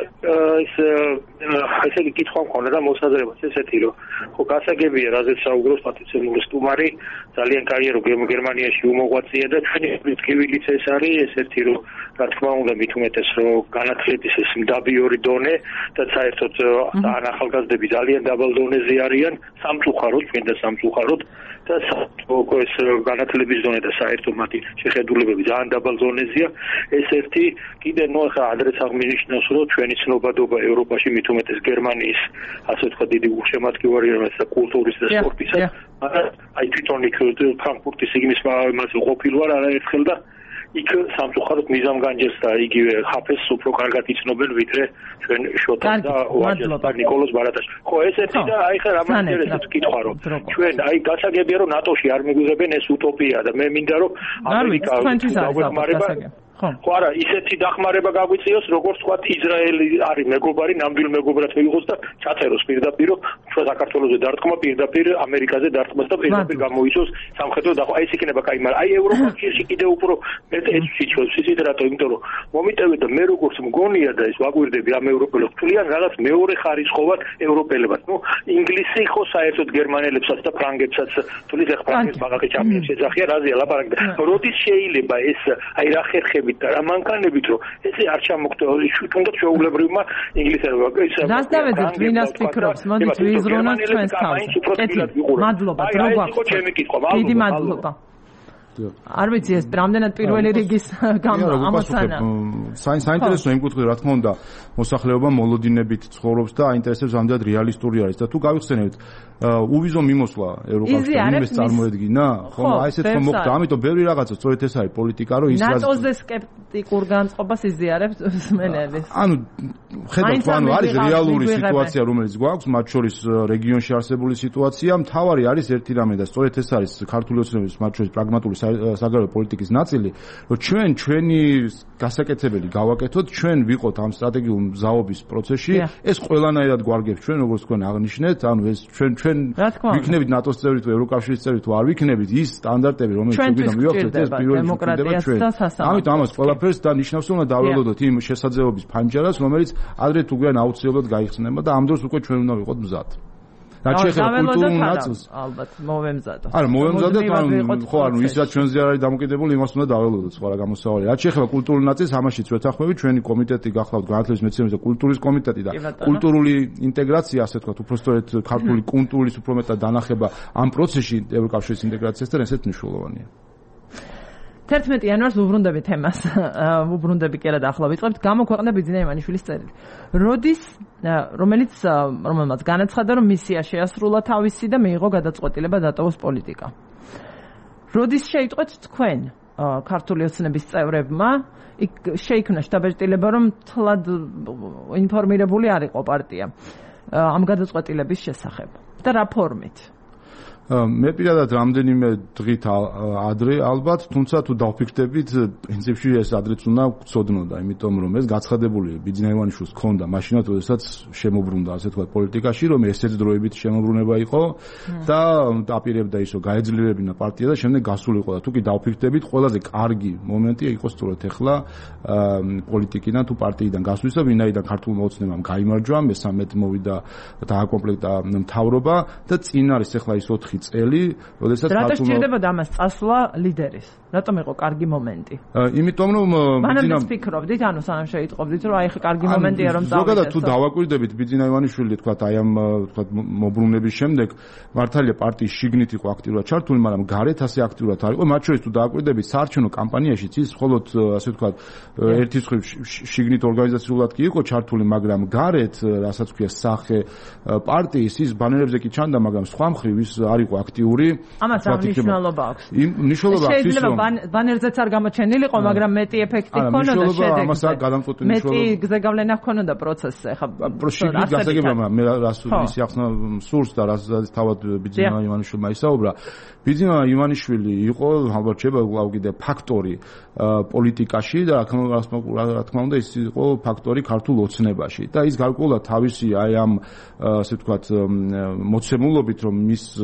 ესე იგი კითხვა მქონდა და მოსაზრებაც ესეთი რომ ხო გასაგებია რაზეც საუბრობს პატივცემული სტუმარი, ძალიან კარგია რომ გერმანიაში უმოღვაწეა და ჩვენი ტკივილიც ეს არის ესეთი რომ რა თქმა უნდა მით უმეტეს რომ განათლების ეს მდაბიორი დონე და საერთოდ ან ახალგაზრდები ძალიან დაბალ დონეზე არიან სამწუხაროდ, ჩვენ და სამწუხაროდ და ეს განათლების დონე და საერთოდ მათი შეხედულებები ძალიან დაბალ დონეზეა. ეს ერთი კიდე ნუ ახლა ადრეც აღნიშნავს რომ ჩვენი ცნობადობა ევროპაში მით უმეტეს გერმანიის ასე ვთქვათ დიდი გულშემატკივარი რომელსაც კულტურის და სპორტისა აი თვითონ იქ ფრანკფურტის იგნის მას ყოფილი ვარ არაერთხელ და იქ სამწუხაროდ მიზამ განჯეს და იგივე ხაფეს უფრო კარგად იცნობენ ვიდრე ჩვენ შოთას და ვაჯეს და ნიკოლოზ ბარათაშს. ხო ესეთი და აი ხა რამაც ინტერესებს კითხვა რომ ჩვენ აი გასაგებია რომ ნატოში არ მიგვიღებენ ეს utopia და მე მინდა რომ ამერიკა დაგვეხმარება ხო არა ისეთი დახმარება გაგვიწიოს როგორც თქვა ისრაელი არის მეგობარი ნამდვილ მეგობრად მიიღოს და ჩაწეროს პირდაპირ ჩვენ საქართველოსზე დარტყმა პირდაპირ ამერიკაზე დარტყმას და პირდაპირ გამოიწვევს სამხედრო და აი ეს იქნება კაი მაგრამ აი ევროკავშირში კიდე უფრო მეტ ეს სიჩვენს ისეთ რატო იმიტომ რომ მომიტევეთ და მე როგორც მგონია და ეს ვაგვირდები ამ ევროპელებს თვლიან რაღაც მეორე ხარისხოვად ევროპელებად ნუ ინგლისი ხო საერთოდ გერმანელებსაც და ფრანგებსაც თulis ეხ ფრანგებს მაგაკი ჩამიებს შეძახია რაზეა ლაპარაკი და როდის შეიძლება ეს აი რა ხერხები და რა მანქანებით რომ ესე არ ჩამოგდო თუნდაც შეუულებრივმა ინგლისელებმა ისე რას დავედით ვინას ფიქრობს მოდით ვიზრუნოთ ჩვენს თავს მადლობა დრო გვაქვს დიდი მადლობა არ ვიცი ეს რამდენად პირველი რიგის ამოცანა საინტერესო იმ კუთხით რა თქმა უნდა მოსახლეობა მოლოდინებით ცხოვრობს და აინტერესებს რამდენად რეალისტური არის და თუ გავიხსენებთ უვიზო მიმოსვლა ევროკავშირში იმის წარმოედგინა ხო აი ესეც რომ მოხდა ამიტომ ბევრი რაღაცა სწორედ ეს არის პოლიტიკა რომ ის ნატოზე სკეპტიკურ განწყობას იზიარებს მსმენელის ანუ ხედავთ ანუ არის რეალური სიტუაცია რომელიც გვაქვს მათ შორის რეგიონში არსებული სიტუაცია მთავარი არის ერთი რამე და სწორედ ეს არის ქართული ოცნების მათ შორის პრაგმატული საგარეო პოლიტიკის ნაწილი რომ ჩვენი გასაკეთებელი გავაკეთოთ ჩვენ ვიყოთ ამ სტრატეგიულ მზაობის პროცესში ეს ყველანაირად გვარგებს ჩვენ როგორც თქვენ აღნიშნეთ ანუ ეს ჩვენ ვიქნებით ნატოს წევრი თუ ევროკავშირის წევრი თუ არ ვიქნებით ის სტანდარტები რომელიც შეგვიძლია მივახცეთ ეს პირველი დემოკრატია ჩვენ ამიტომ ამას ყველაფერს და ნიშნავს რომ დაველოდოთ იმ შესაძლებლობის ფანჯარას რომელიც ადრე თუ გვიან აუცილებლად გაიხსნება და ამ დროს უკვე ჩვენ უნდა ვიყოთ მზად რაც შეეხება კულტურულ ნაწილს, ალბათ მოვემზადოთ. არა, მოვემზადოთ, ხო, ის რაც ჩვენზე არის დამოკიდებული, იმას უნდა დავველოდოთ სხვა რა გამოსავალი. რაც შეეხება კულტურულ ნაწილს, ამაშიც ვეთანხმებით, ჩვენი კომიტეტი გახლავთ განათლების მეცნიერების და კულტურის კომიტეტი და კულტურული ინტეგრაცია, ასე ვთქვათ, უბრალოდ ქართული კულტურის უფრო მეტად დანახება ამ პროცესში ევროკავშირის ინტეგრაციასთან ესეც მნიშვნელოვანია. 11 იანვარს უბრუნდები თემას. უბრუნდები კი არა და ახლა ვიწყებთ. გამოქვეყნდა ბიძინა ივანიშვილის წერილი. როდის რომელმაც განაცხადა, რომ მისია შეასრულა თავისი და მიიღო გადაწყვეტილება დატოვოს პოლიტიკა. როდის შეიტყვეთ თქვენ ქართული ოცნების წევრებმა იქ შეიქმნა შტაბ-ეტილება, რომ თლად ინფორმირებული არ იყო პარტია ამ გადაწყვეტილების შესახებ და რა ფორმით? მე პირადად რამდენიმე დღით ადრე ალბათ, თუმცა თუ დავფიქრდებით, პრინციპში ეს ადრეც უნდა გწოდნოდა, იმიტომ რომ ეს გაცხადებული ბიძინა ივანიშვილს ჰქონდა მაშინაც, როდესაც შემოbrunდა, ასე თქვა, პოლიტიკაში, რომ ესეც დროებით შემოbrunება იყო და დაპირებდა ისო გაეძლიერებინა პარტია და შემდეგ გასულიყო და თუ კი დავფიქრდებით, ყველაზე კარგი მომენტი იყო სწორედ ახლა პოლიტიკიდან თუ პარტიიდან გასვლისა, ვინაიდან ქართულმა ოცნებამ გაიმარჯვა, მესამედ მოვიდა დააკომპლექტა მთავრობა და წინ არის ახლა ის 4 წელი, როდესაც რატო სჭირდებოდა ამას წასვლა ლიდერის? რატომ იყო კარგი მომენტი? იმიტომ რომ მანამდეც ფიქრობდით, ანუ სანამ შეიტყობდით, რომ აი ხე კარგი მომენტია რომ წავიდეთ. ზოგადად თუ დავაკვირდებით ბიძინა ივანიშვილი, თქვათ, აი ამ თქვათ მოbrunების შემდეგ მართალია პარტიის შიგნით იყო აქტიურად ჩართული, მაგრამ გარეთ ასე აქტიურად არ იყო. მათ შორის თუ დავაკვირდებით საარჩევნო კამპანიაშიც ის მხოლოდ ასე თქვათ ერთის მხრივ შიგნით ორგანიზაციულად კი იყო ჩართული, მაგრამ გარეთ, რასაც ქვია სახე პარტიის, ის ბანერებზე კი ჩანდა, მაგრამ სხვა მხრივ ის არ იყო აქტიური. ამას რა მნიშვნელობა აქვს? მნიშვნელობა აქვს ის, რომ ბანერზეც არ გამოჩენილიყო, მაგრამ მეტი ეფექტი ჰქონოდა შედეგზე. ამას არ გადამწყვეტი მნიშვნელობა. მეტი გზეგავლენა ჰქონოდა პროცესზე, ხა. შიგნით გასაგებია, მე რას მისი ახსნა სურს და რას თავად ბიძინა ივანიშვილმა ისაუბრა. ბიძინა ივანიშვილი იყო ალბათ შეიძლება კიდე ფაქტორი პოლიტიკაში და რა თქმა უნდა ის იყო ფაქტორი ქართულ ოცნებაში და ის გარკვეულად თავისი აი ამ ასე ვთქვათ მოცემულობით რომ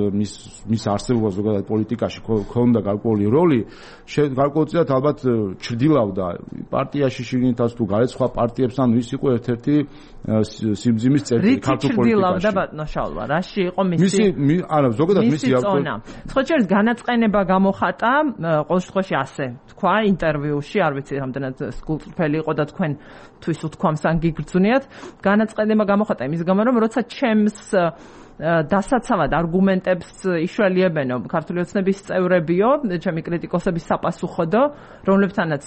მის არსებობა ზოგადად პოლიტიკაში ქონდა გარკვეული როლი გარკვეულწილად ალბათ ჩრდილავდა პარტიაში შიგნითაც თუ გარეთ სხვა პარტიებს ანუ ის იყო ერთ-ერთი სიმძიმის წერტილი ქართულ პოლიტიკაში. ჩრდილავდა ბატონო შალვა, რაში იყო მისი არა ზოგადად მისი წონა. ხოჭერს განაწყენება გამოხატა ყოველ შემთხვევაში ასე თქვა ინტერვიუში, არ ვიცი რამდენად სკულპტურფელი იყო და თქვენ თუ ის უთქვამს ან გიგრძნიათ, განაწყენება გამოხატა იმის გამო რომ როცა ჩემს დასაცავად არგუმენტებს იშველიებენო ქართული ოცნების წევრებიო, ჩემი კრიტიკოსების საპასუხოდო, რომლებთანაც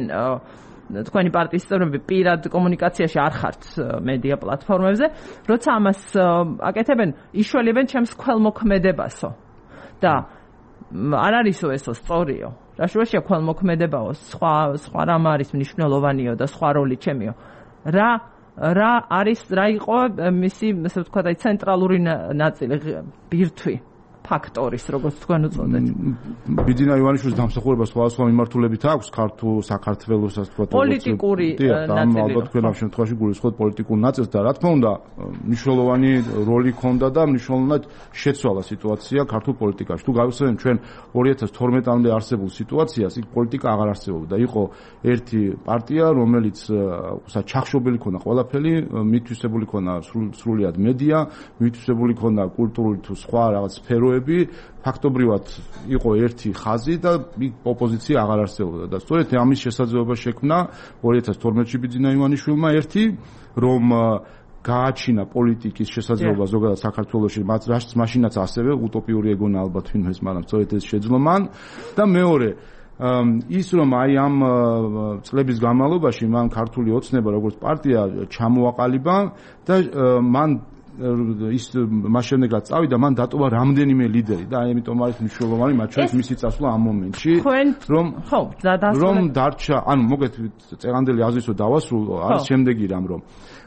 თქვენი პარტიის წევრები პირად კომუნიკაციაში არ ხართ მედია პლატფორმებზე, როცა ამას აკეთებენ, იშველიებენ ჩემს ქველმოქმედებასო. და არ არისო ესო სწორიო. რა შუაშია ქველმოქმედებაო, სხვა რამ არის მნიშვნელოვანიო და სხვა როლი ჩემიო. რა არის, რა იყო მისი, ასე ვთქვათ, აი ცენტრალური ნაწილი, ბირთვი ფაქტორის, როგორც თქვენ უწოდეთ. ბიძინა ივანიშვილის დამსახურება სხვადასხვა მიმართულებით აქვს ქართულ საქართველოს, ასე ვთქვათ, პოლიტიკური ნაწილი. ალბათ თქვენ ამ შემთხვევაში გულისხმობთ პოლიტიკურ ნაწილს და რა თქმა უნდა, მნიშვნელოვანი როლი ჰქონდა და მნიშვნელოვნად შეცვალა სიტუაცია ქართულ პოლიტიკაში. თუ გავიხსენებთ ჩვენ 2012-მდე არსებულ სიტუაციას, იქ პოლიტიკა აღარ არსებობდა. იყო ერთი პარტია, რომელიც ჩახშობილი ქონდა ყველაფერი, მითვისებული ქონდა სრულიად მედია, მითვისებული ქონდა კულტურული თუ სხვა რაღაც სფეროები, ფაქტობრივად იყო ერთი ხაზი და ოპოზიცია აღარ არსებობდა და სწორედ ამის შესაძლებლობა შექმნა 2012-ში ბიძინა ივანიშვილმა ერთი რომ გააჩინა პოლიტიკის შესაძლებლობა ზოგადად საქართველოში, რაც მაშინაც ასევე უტოპიური ეგონა ალბათ ვინმეს, მაგრამ სწორედ ეს შეძლო მან და მეორე ის რომ აი ამ წლების განმავლობაში მან ქართული ოცნება როგორც პარტია ჩამოაყალიბა და მან ის მას შემდეგ რაც წავიდა მან დატოვა რამდენიმე ლიდერი და აი ამიტომ არის მნიშვნელოვანი მათ შორის მისი წასვლა ამ მომენტში რომ დარჩა ანუ მოგეთ წეღანდელი აზრისო დავასრულო არის შემდეგი რომ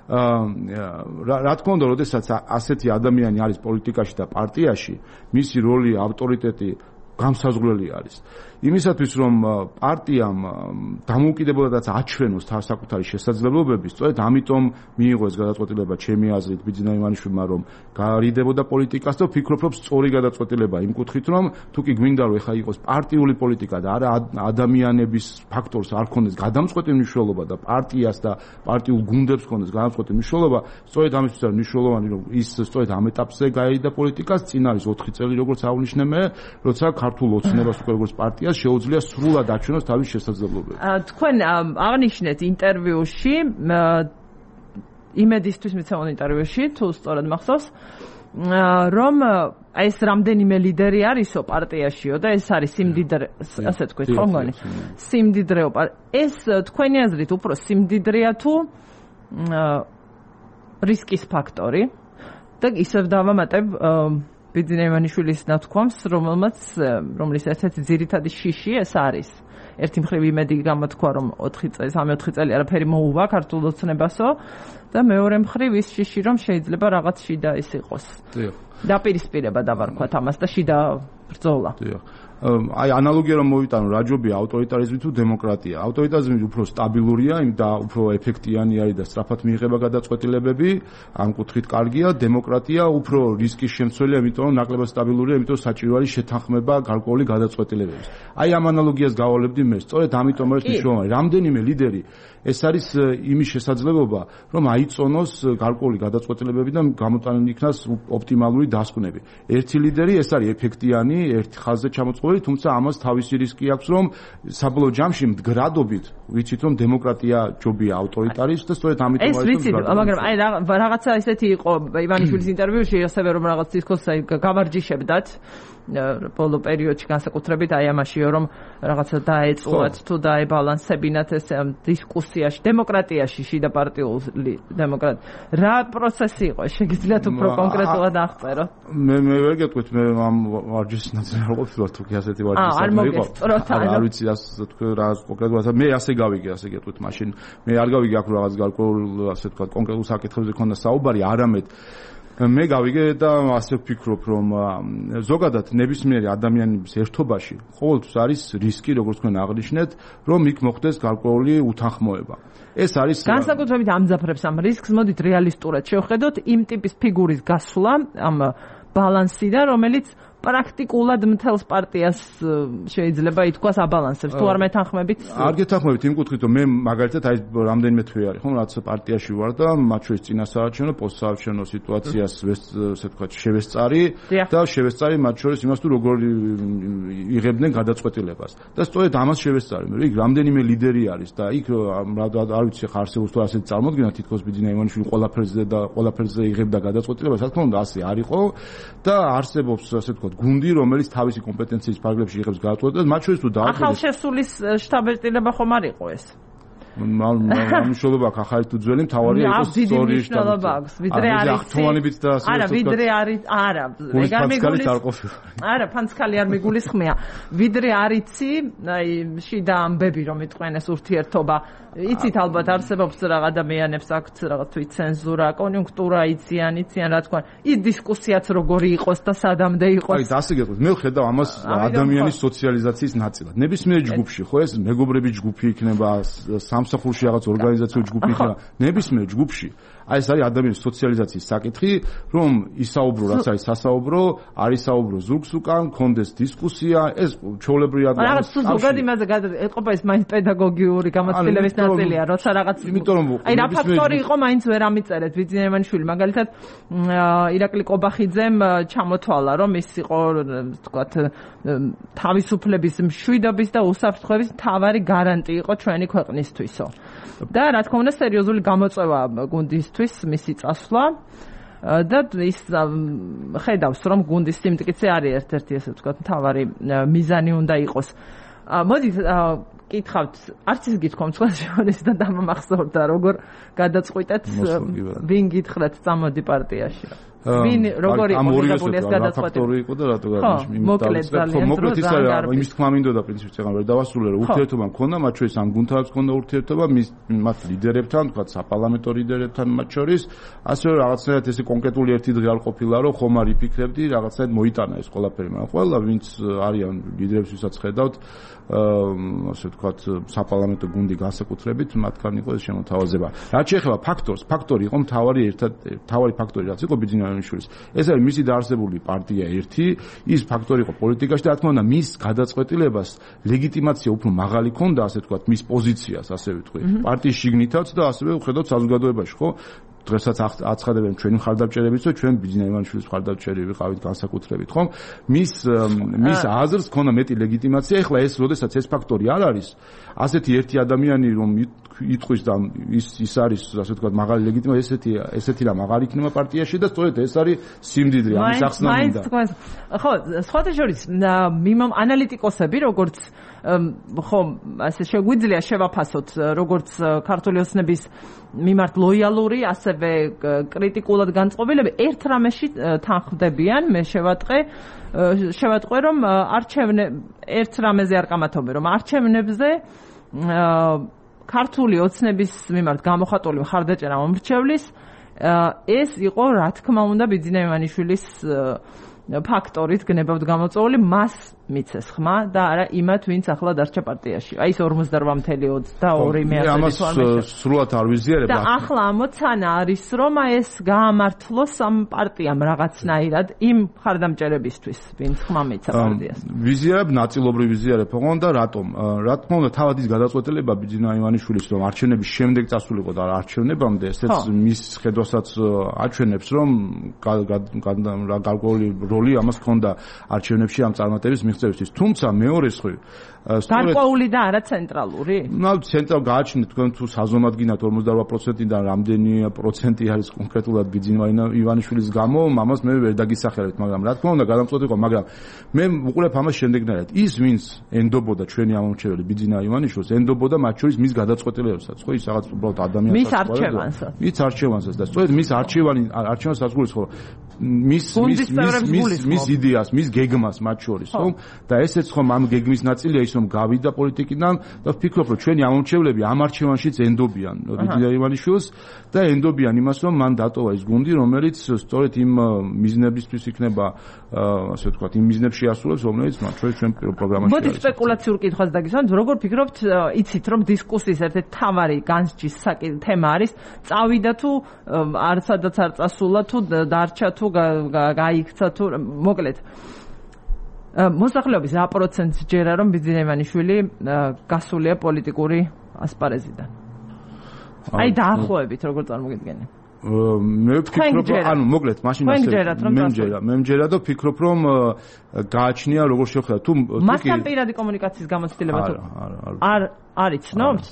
რა თქმა უნდა როდესაც ასეთი ადამიანი არის პოლიტიკაში და პარტიაში მისი როლი ავტორიტეტი გამსაზღვრელი არის. იმისათვის რომ პარტიამ დამოუკიდებლადაც აჩვენოს საკუთარი შესაძლებლობები, სწორედ ამიტომ მიიღო ეს გადაწყვეტილება ჩემი აზრით ბიძინა ივანიშვილმა, რომ გარიდებოდა პოლიტიკას და ვფიქრობ, რომ სწორი გადაწყვეტილება იმ კუთხით, რომ თუ კი გვინდა რომ ეხა იყოს პარტიული პოლიტიკა და არა ადამიანების ფაქტორს არ ქონდეს გადამწყვეტი მნიშვნელობა და პარტიას და პარტიულ გუნდებს ქონდეს გადამწყვეტი მნიშვნელობა, სწორედ ამისთვის არის მნიშვნელოვანი, რომ ის სწორედ ამ ეტაპზე გაერიდა პოლიტიკას, წინ არის 4 წელი, როგორც აღნიშნე მე, როცა ქართულ ოცნებას უკვე როგორც პარტია შეუძლია სრულად აჩვენოს თავის შესაძლებლობები. თქვენ აღნიშნეთ ინტერვიუში, იმედისთვის მიცემულ ინტერვიუში, თუ სწორად მახსოვს, რომ ეს რამდენიმე ლიდერი არისო პარტიაშიო და ეს არის სიმდიდრე, ასე თქვით, ხო მგონი? სიმდიდრეო. ეს თქვენი აზრით უფრო სიმდიდრეა თუ რისკის ფაქტორი? და ისევ დავამატებ ბიძინა ივანიშვილის ნათქვამს, რომლის ერთ-ერთი ძირითადი შიში ეს არის. ერთი მხრივ იმედი გამოთქვა, რომ 3-4 წელი არაფერი მოუვა ქართულ ოცნებასო და მეორე მხრივ ის შიში, რომ შეიძლება რაღაც შიდა ის იყოს. დაპირისპირება დავარქვათ ამას და შიდა ბრძოლა. აი ანალოგია რომ მოვიტანო, რა ჯობია ავტორიტარიზმი თუ დემოკრატია. ავტორიტარიზმი უფრო სტაბილურია და უფრო ეფექტიანი არის და სწრაფად მიიღება გადაწყვეტილებები, ამ კუთხით კარგია. დემოკრატია უფრო რისკის შემცველია, იმიტომ რომ ნაკლებად სტაბილურია, იმიტომ საჭირო არის შეთანხმება გარკვეული გადაწყვეტილებების. აი ამ ანალოგიას გავავლებდი მე. სწორედ ამიტომ არის მნიშვნელოვანი. რამდენიმე ლიდერი ეს არის იმის შესაძლებლობა, რომ აიწონოს გარკვეული გადაწყვეტილებები და გამოტანილი იქნას ოპტიმალური დასკვნები. ერთი ლიდერი ეს არის ეფექტიანი, ერთ ხაზზე ჩამოწყობილი, თუმცა ამას თავისი რისკი აქვს, რომ საბოლოო ჯამში მდგრადობით ვიცით, რომ დემოკრატია ჯობია ავტორიტარის და სწორედ ამიტომ არის. ეს ვიცით, მაგრამ აი რაღაცა ისეთი იყო ივანიშვილის ინტერვიუში, ასევე რომ რაღაც დისკუსია გავარჯიშებდათ ბოლო პერიოდში განსაკუთრებით აი ამაშიო, რომ რაღაცა დაეწუათ თუ დაებალანსებინათ ეს დისკუსიაში, დემოკრატიაში, შიდა პარტიული დემოკრატია. რა პროცესი იყო? შეგიძლიათ უფრო კონკრეტულად აღწეროთ? მე ვერ გეტყვით, მე ამ ვარჯიშის ნაწილი არ ყოფილა, თუ კი ასეთი ვარჯიში იყო. არ ვიცი რა კონკრეტულად, მე ასე გავიგე, ასე გეტყვით, მაშინ მე არ გავიგე აქ რაღაც გარკვეულ, ასე თქვა, კონკრეტულ საკითხებზე ქონდა საუბარი, არამედ მე გავიგე და ასე ვფიქრობ, რომ ზოგადად ნებისმიერი ადამიანის ერთობაში ყოველთვის არის რისკი, როგორც თქვენ აღნიშნეთ, რომ იქ მოხდეს გარკვეული უთანხმოება. ეს არის განსაკუთრებით ამძაფრებს ამ რისკს, მოდით რეალისტურად შევხედოთ იმ ტიპის ფიგურის გასვლა, ამ ბალანსიდან, რომელიც პრაქტიკულად მთელს პარტიას შეიძლება ითქვას აბალანსებს, თუ არ მეთანხმებით? არ გეთანხმებით იმ კუთხით, რომ მე მაგალითად აი რამდენიმე თვე არის, ხომ, რაც პარტიაში ვარ და მათ შორის წინასაარჩევნო, პოსტსაარჩევნო სიტუაციას ესე ვთქვათ, შევესწარი და შევესწარი მათ შორის იმას, თუ როგორ იღებდნენ გადაწყვეტილებას. და სწორედ ამას შევესწარი, მე იქ რამდენიმე ლიდერი არის და იქ არ ვიცი ხა არსებობს თუ ასეთი წარმოდგენა, თითქოს ბიძინა ივანიშვილი ყველაფერზე იღებდა გადაწყვეტილებას, რა თქმა უნდა ასე არ იყო და არსებობს ასე ვთქვათ გუნდი, რომელიც თავისი კომპეტენციის ფარგლებში იღებს გადაწყვეტილებას, მათ შორის თუ დაახლოებით ახალშესულის შტაბ-ეტილება ხომ არ იყო ეს? მნიშვნელობა აქვს ახალი თუ ძველი, მთავარია იყოს სწორი მნიშვნელობა აქვს, ვიდრე არის არა, ვიდრე არის არა, არა, ფანცკალი არ მიგულისხმია, ვიდრე არიცი, აი შიდა ამბები რომ იტყვენ ეს ურთიერთობა, იცით ალბათ არსებობს რაღაც ადამიანებს აქვთ რაღაც თვით ცენზურა, კონიუნქტურა იციან რა თქვა, ის დისკუსიაც როგორი იყოს და სადამდე იყოს. აი ასე გეტყვით, მე ვხედავ ამას ადამიანის სოციალიზაციის ნაწილად. ნებისმიერ ჯგუფში ხო ეს მეგობრების ჯგუფი იქნება, სამსახურში რაღაც ორგანიზაციული ჯგუფი იქნება, ნებისმიერ ჯგუფში აი ეს არის ადამიანის სოციალიზაციის საკითხი, რომ ისაუბრო, რაც არის სასაუბრო, არ ისაუბრო ზურგს უკან, კონდეს დისკუსია, ეს ჩვეულებრივი რაღაც ზოგადად იმაზე ეთყობა ეს მაინც პედაგოგიური გამოცდილების ნაწილია, როცა რაღაც აი რა ფაქტორი იყო, მაინც ვერ ამიწერეთ ბიძინა ივანიშვილი, მაგალითად ირაკლი კობახიძემ ჩამოთვალა, რომ ის იყო, ვთქვათ, თავისუფლების მშვიდობის და უსაფრთხოების მთავარი გარანტი იყო ჩვენი ქვეყნისთვისო. და რა თქმა უნდა სერიოზული გამოწვევა გუნდისთვის მისი წასვლა და ის ხედავს რომ გუნდის სიმტკიცე არის ერთ-ერთი ესე ვთქვათ მთავარი მიზანი უნდა იყოს. მოდით კითხავთ, არც ის გითხოვთ სხვაშორის და დამამახსოვრდა როგორ გადაწყვიტეთ ვინ გითხრათ წამოდი პარტიაში. ვინ როგორი ორიოსებს გადაწყვეტილი იყო და რატო მოკლედ ის არის იმის თქმა მინდოდა პრინციპში წეგან ვერ დავასრულე რომ ურთიერთობა მქონდა მათ შორის ამ გუნდთანაც მქონდა ურთიერთობა მათ ლიდერებთან თქვა საპარლამენტო ლიდერებთან მათ შორის ასე რომ რაღაცნაირად ესე კონკრეტული ერთი დღე არ ყოფილა რომ ხომ არ იფიქრებდი რაღაცნაირად მოიტანა ეს ყველაფერი მაგრამ ყველა ვინც არიან ლიდერებსაც ხედავთ ასე ვთქვათ საპარლამენტო გუნდი განსაკუთრებით მათგან იყო ეს შემოთავაზება რაც შეეხება ფაქტორს ფაქტორი იყო მთავარი ფაქტორი რაც იყო ბიძინაიაშვილის ეს არის მისი დაარსებული პარტია ერთი ის ფაქტორი იყო პოლიტიკაში და რა თქმა უნდა მის გადაწყვეტილებას ლეგიტიმაცია უფრო მაღალი ქონდა ასე ვთქვათ მის პოზიციას ასე ვიტყვი პარტიის შიგნითაც და ასევე ვხედავთ საზოგადოებაში ხო დღესაც აცხადებენ ჩვენი მხარდამჭერებიც და ჩვენ ბიძინაიაშვილის მხარდამჭერი ვიყავით განსაკუთრებით ხომ მის აზრს ქონდა მეტი ლეგიტიმაცია ეხლა ეს როდესაც ეს ფაქტორი არ არის ასეთი ერთი ადამიანი რომ იტყვის და ის არის ასე ვთქვათ მაღალი ლეგიტიმაცია ესეთი რა მაღალი იქნება პარტიაში და სწორედ ეს არის სიმდიდრე ამის ახსნა მინდა ხო სხვათა შორის ანალიტიკოსები როგორც ხო ასე შეგვიძლია შევაფასოთ როგორც ქართული ოცნების მიმართ ლოიალური ასევე კრიტიკულად განწყობილები ერთ რამეში თანხმდებიან მე შევატყვე რომ ერთ რამეზე არ კამათობენ რომ არჩევნებზე ქართული ოცნების მიმართ გამოხატული მხარდაჭერა მომრჩევლის ეს იყო რა თქმა უნდა ბიძინა ივანიშვილის ფაქტორით გნებავთ გამოწვეული მას მიცეს ხმა და არა იმათ ვინც ახლა დარჩა პარტიაში აი ეს 48.22 ამას სრულად არ ვიზიარებ და ახლა ამოცანა არის რომ ეს გაამართლოს ამ პარტიამ რაღაცნაირად იმ მხარდამჭერებისთვის ვინც ხმა მიცა პარტიას ვიზიარებ ნაწილობრივ ვიზიარებ ოღონდ და რატომ რა თქმა უნდა თავად ის გადაწყვეტილება ბიძინა ივანიშვილის რომ არჩევნების შემდეგ წასულიყო და არჩევნებამდე ესეც მის ხედვასაც აჩვენებს რომ გარკვეული როლი ამას ჰქონდა არჩევნებში ამ წარმატების მიღწევისთვის თუმცა მეორე სხვი გარკვეული და არა ცენტრალური? ცენტრალ გააჩნიათ თქვენ თუ საზომად გინათ 48%-დან რამდენი პროცენტი არის კონკრეტულად ბიძინა ივანიშვილის გამო, ამას მე ვერ დაგისახელებ, მაგრამ რა თქმა უნდა გადამწყვეტ იყო, მაგრამ მე ვუყურებ ამას შემდეგნაირად. ის ვინც ენდობოდა ჩვენი ამომრჩეველი ბიძინა ივანიშვილს, ენდობოდა მათ შორის მის გადაწყვეტილებებსაც, ხო, ის რაღაც უბრალოდ ადამიანს მის არჩევანსაც. მის არჩევანსაც და სწორედ მის არჩევანსაც გულისხმობ. მის იდეას, მის გეგმას მათ შორის, ხო? და ესეც ხომ ამ გეგმის ნაწილია ის რომ გავიდა პოლიტიკიდან და ვფიქრობ რომ ჩვენი ამომრჩევლები ამ არჩევანშიც ენდობიან ბიძინა ივანიშვილს და ენდობიან იმას რომ მან დატოვა ის გუნდი რომელიც სწორედ იმ მიზნებისთვის იქნება ასე ვთქვათ იმ მიზნებს შეასრულებს რომლებიც მათ შორის ჩვენ პროგრამაში მოდი სპეკულაციურ კითხვას დაგისვამთ როგორ ფიქრობთ იცით რომ დისკუსიის ერთ-ერთი მთავარი განსჯის თემა არის წავიდა თუ არ სადაც არ წასულა თუ დარჩა თუ გაიქცა თუ მოკლედ მოსახლეობის რა პროცენტს ჯერა რომ ბიძინა ივანიშვილი გასულია პოლიტიკური ასპარეზიდან? აი დაახლოებით როგორ წარმოგიდგენთ? მე ვფიქრობ ანუ მოკლედ მაშინ მე მჯერა და ვფიქრობ რომ გააჩნია როგორ შევხედა თუ მასთან პირადი კომუნიკაციის გამოცდილება თუ არ იცნობთ?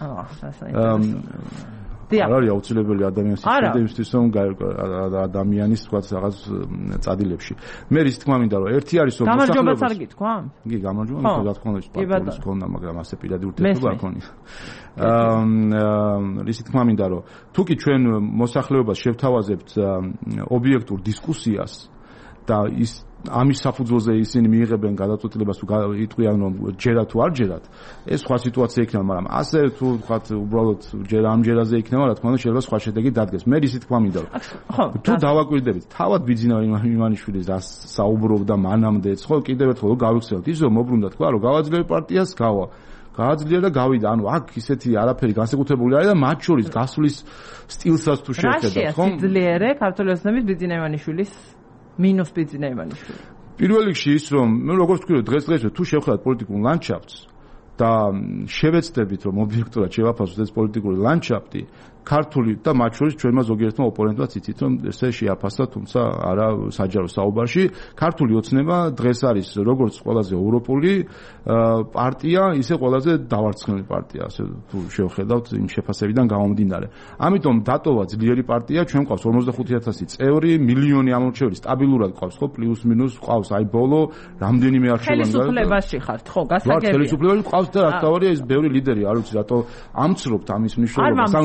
არ არის აუცილებელი ადამიანის შეხედვისთვის რომ ადამიანის თქვა რაღაც წადილებში. მე რის თქმა მინდა რომ ერთი არის რომ გამარჯვებას არ გითქვა? კი, გამარჯვება, რა თქმა უნდა, პარტიის ქონდა, მაგრამ ასე პირადი ურთიერთობა არ ქონია. რის თქმა მინდა რომ თუ კი ჩვენ მოსახლეობას შევთავაზებთ ობიექტურ დისკუსიას და ის ამის საფუძველზე ისინი მიიღებენ გადაწყვეტილებას თუ იტყვიან რომ ჯერა თუ არ ჯერათ ეს სხვა სიტუაცია იქნება მაგრამ ასე თუ ვთქვათ უბრალოდ ჯერა ამ ჯერაზე იქნება რა თქმა უნდა შეიძლება სხვა შედეგი დადგეს მე ისი თქმა მინდა რომ თუ დავაკვირდებით თავად ბიძინა ივანიშვილის რა საუბრობდა მანამდეც ხო კიდევ ერთხელ გავიხსენოთ ის რომ მოbrunდა თქვა რომ გავაძლიერე პარტიას გააძლიერა და გავიდა ანუ აქ ისეთი არაფერი განსაკუთრებული არის და მათ შორის გასulis სტილსაც თუ შევხედავთ ხო გაძლიერე ქართული ოცნების ბიძინა ივანიშვილის მინუს ბიძინა ივანიშვილი. პირველ რიგში ის რომ მე როგორც ვთქვი დღეს თუ შევხედათ პოლიტიკურ ლანდშაფტს და შევეცდებით რომ ობიექტურად შევაფასოთ ეს პოლიტიკური ლანდშაფტი ქართული და მათ შორის ჩვენმა ზოგიერთმა ოპონენტებმა იცით რომ ესე შეაფასა თუმცა არა საჯარო საუბარში ქართული ოცნება დღეს არის როგორც ყველაზე ევროპული პარტია ისე ყველაზე დავარცხნილი პარტია ასე თუ შევხედავთ იმ შეფასებიდან გამომდინარე ამიტომ დატოვა ძლიერი პარტია ჩვენ ყავს 45000 წევრი მილიონი ამორჩეველი სტაბილურად ყავს ხო პლუს მინუს ყავს აი ბოლო რამდენიმე არჩევანი ხელისუფლებაში ხართ ხო გასაგებია ხელისუფლებაში ყავს და რა თავია ის ბევრი ლიდერი არ ვიცი რატო ამცრობთ ამის მნიშვნელობას სამწუხაროდ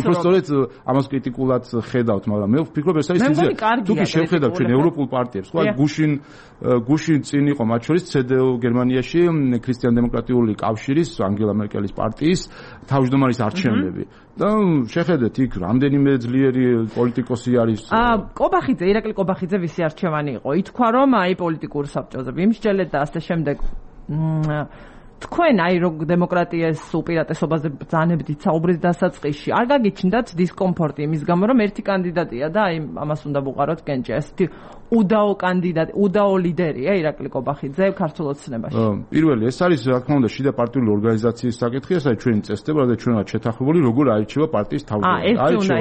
მართლაც ამას კრიტიკულად ხედავთ, მაგრამ მე ვფიქრობ ეს არის ისე თუკი შევხედავთ ჩვენ ევროპულ პარტიებს, ხო, გუშინ წინ იყო მათ შორის CDU გერმანიაში ქრისტიან-დემოკრატიული კავშირის ანგელა მერკელის პარტიის თავმჯდომარის არჩევნები. და შეხედეთ იქ რამდენიმე ძლიერი პოლიტიკოსი არის. კობახიძე, ირაკლი კობახიძე ვისი არჩევანი იყო? ითქვა რომ აი პოლიტიკურ საბჭოზე ვიმსჯელეთ და ასე შემდეგ. თქვენ აი რო დემოკრატიას უპირატესობაზე ბრძანებდით საუბრის დასაწყისში, არ გაგიჩნდათ დისკომფორტი იმის გამო, რომ ერთი კანდიდატია და აი ამას უნდა ვუყაროთ კენჭი, ესეთი უდაო კანდიდატი, უდაო ლიდერია ირაკლი კობახიძე ქართულ ოცნებაში. პირველი ეს არის რა თქმა უნდა შიდა პარტიული ორგანიზაციის საკითხი, ეს არის ჩვენი წესდება და ჩვენ ვართ შეთანხმებული, როგორ აირჩევა პარტიის თავმჯდომარე.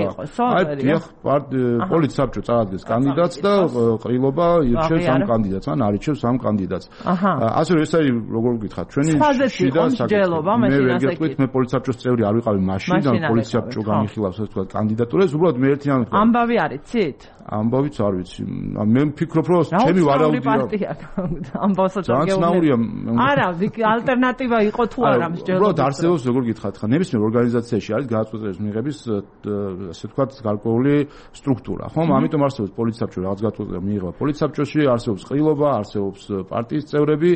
პოლიტსაბჭო წარადგენს კანდიდატს და ყრილობა ირჩევს ამ კანდიდატს, ან არიჩევს ამ კანდიდატს. ასე რომ ეს არის როგორ გითხართ, ჩვენი შიდა საკითხი. მე ვერ გეტყვით, მე პოლიტსაბჭოს წევრი არ ვიყავი მაშინ და პოლიტსაბჭო გამიხილავს ასე ვთქვათ კანდიდატურას, უბრალოდ მე ერთი ამბავი. ამბავი არიცით? ამბავიც არ ვიცი. მე ვფიქრობ, რომ ჩემი ვარაუდია. ამბავსაც არ გეუბნებია. არა, ალტერნატივა იყო თუ არა მსჯელობა. უბრალოდ არსებობს როგორ გითხართ, ხა ნებისმიერ ორგანიზაციაში არის გადაწყვეტილების მიღების ასე ვთქვათ გარკვეული სტრუქტურა, ხო? ამიტომ არსებობს პოლიტსაბჭო, რაღაც გადაწყვეტილება მიიღება პოლიტსაბჭოში, არსებობს ყრილობა, არსებობს პარტიის წევრები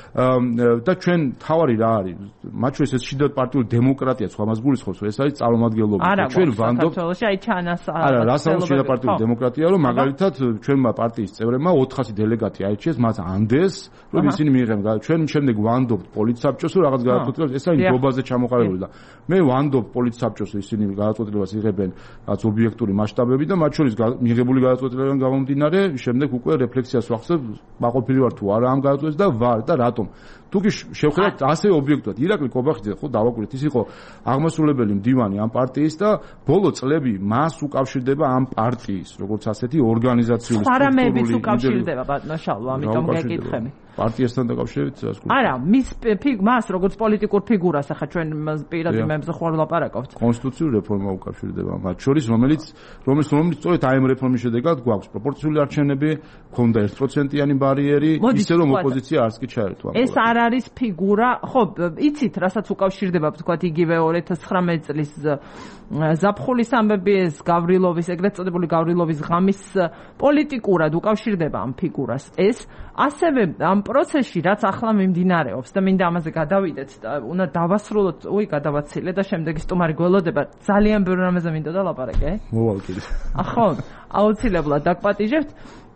და ჩვენ თავარი რა არის? მათ შორის ეს შიდა პარტიული დემოკრატია, სხვა მას გულისხმობს, ეს არის წარმომადგენლობა. ჩვენ ვანდობთ საქართველოში აი ჩანას არა, რასაც შიდა პარტიული დემოკრატია, რომ მაგალითად ჩვენმა პარტიის წევრებმა 400 დელეგატი აირჩიეს, მათ ანდეს, რომ ისინი მიიღებენ. ჩვენ შემდეგ ვანდობთ პოლიტსაბჭოს, რომ რაღაც გადაწყვეტილებას, ეს არის ჯობაზე ჩამოყალიბებული და მე ვანდობ პოლიტსაბჭოს, ისინი გადაწყვეტილებას იღებენ რაც ობიექტური მასშტაბები და მათ შორის მიღებული გადაწყვეტილებიდან გამომდინარე, შემდეგ უკვე რეფლექსიას ვახსენებ, მაყოფილი ვარ თუ არა ამ გადაწყვეტილებას და ვარ და რატომ. თუკი შევხედათ ასე ობიექტურად, ირაკლი კობახიძე ხო დავაკვირდით, ის იყო აღმასრულებელი მდივანი ამ პარტიის და ბოლო წლები მას უკავშირდება ამ პარტიის, როგორც ასეთი ორგანიზაციული სტრუქტურული. პარამეებიც უკავშირდება ბატონო შალვა, ამიტომ გეკითხები. პარტიასთან დაკავშირებით არა, მას როგორც პოლიტიკურ ფიგურას ახლა ჩვენ პირადი მემზოხარ ვლაპარაკობთ. კონსტიტუციური რეფორმა უკავშირდება მათ შორის, რომელიც სწორედ აი ამ რეფორმის შედეგად გვაქვს პროპორციული არჩევნები, ქონდა 1%-იანი ბარიერი, ისე რომ ოპოზიცია არც კი ჩაერთვა. ეს არ არის ფიგურა, ხო, იცით, რასაც უკავშირდება, თქვათ, იგივე 2019 წლის ზაფხულის ამბები, ეს გავრილოვის, ეგრეთ წოდებული გავრილოვის ღამის პოლიტიკურად უკავშირდება ამ ფიგურას. ეს ასევე ამ პროცესში, რაც ახლა მიმდინარეობს და მინდა ამაზე გადავიდეთ და უნდა დავასრულოთ, გადავაცილე და შემდეგი სტუმარი გველოდება. ძალიან ბევრ რამეზე მინდა და ლაპარაკე. მოვალ კიდე. ხო, აუცილებლად დაგპატიჟებთ.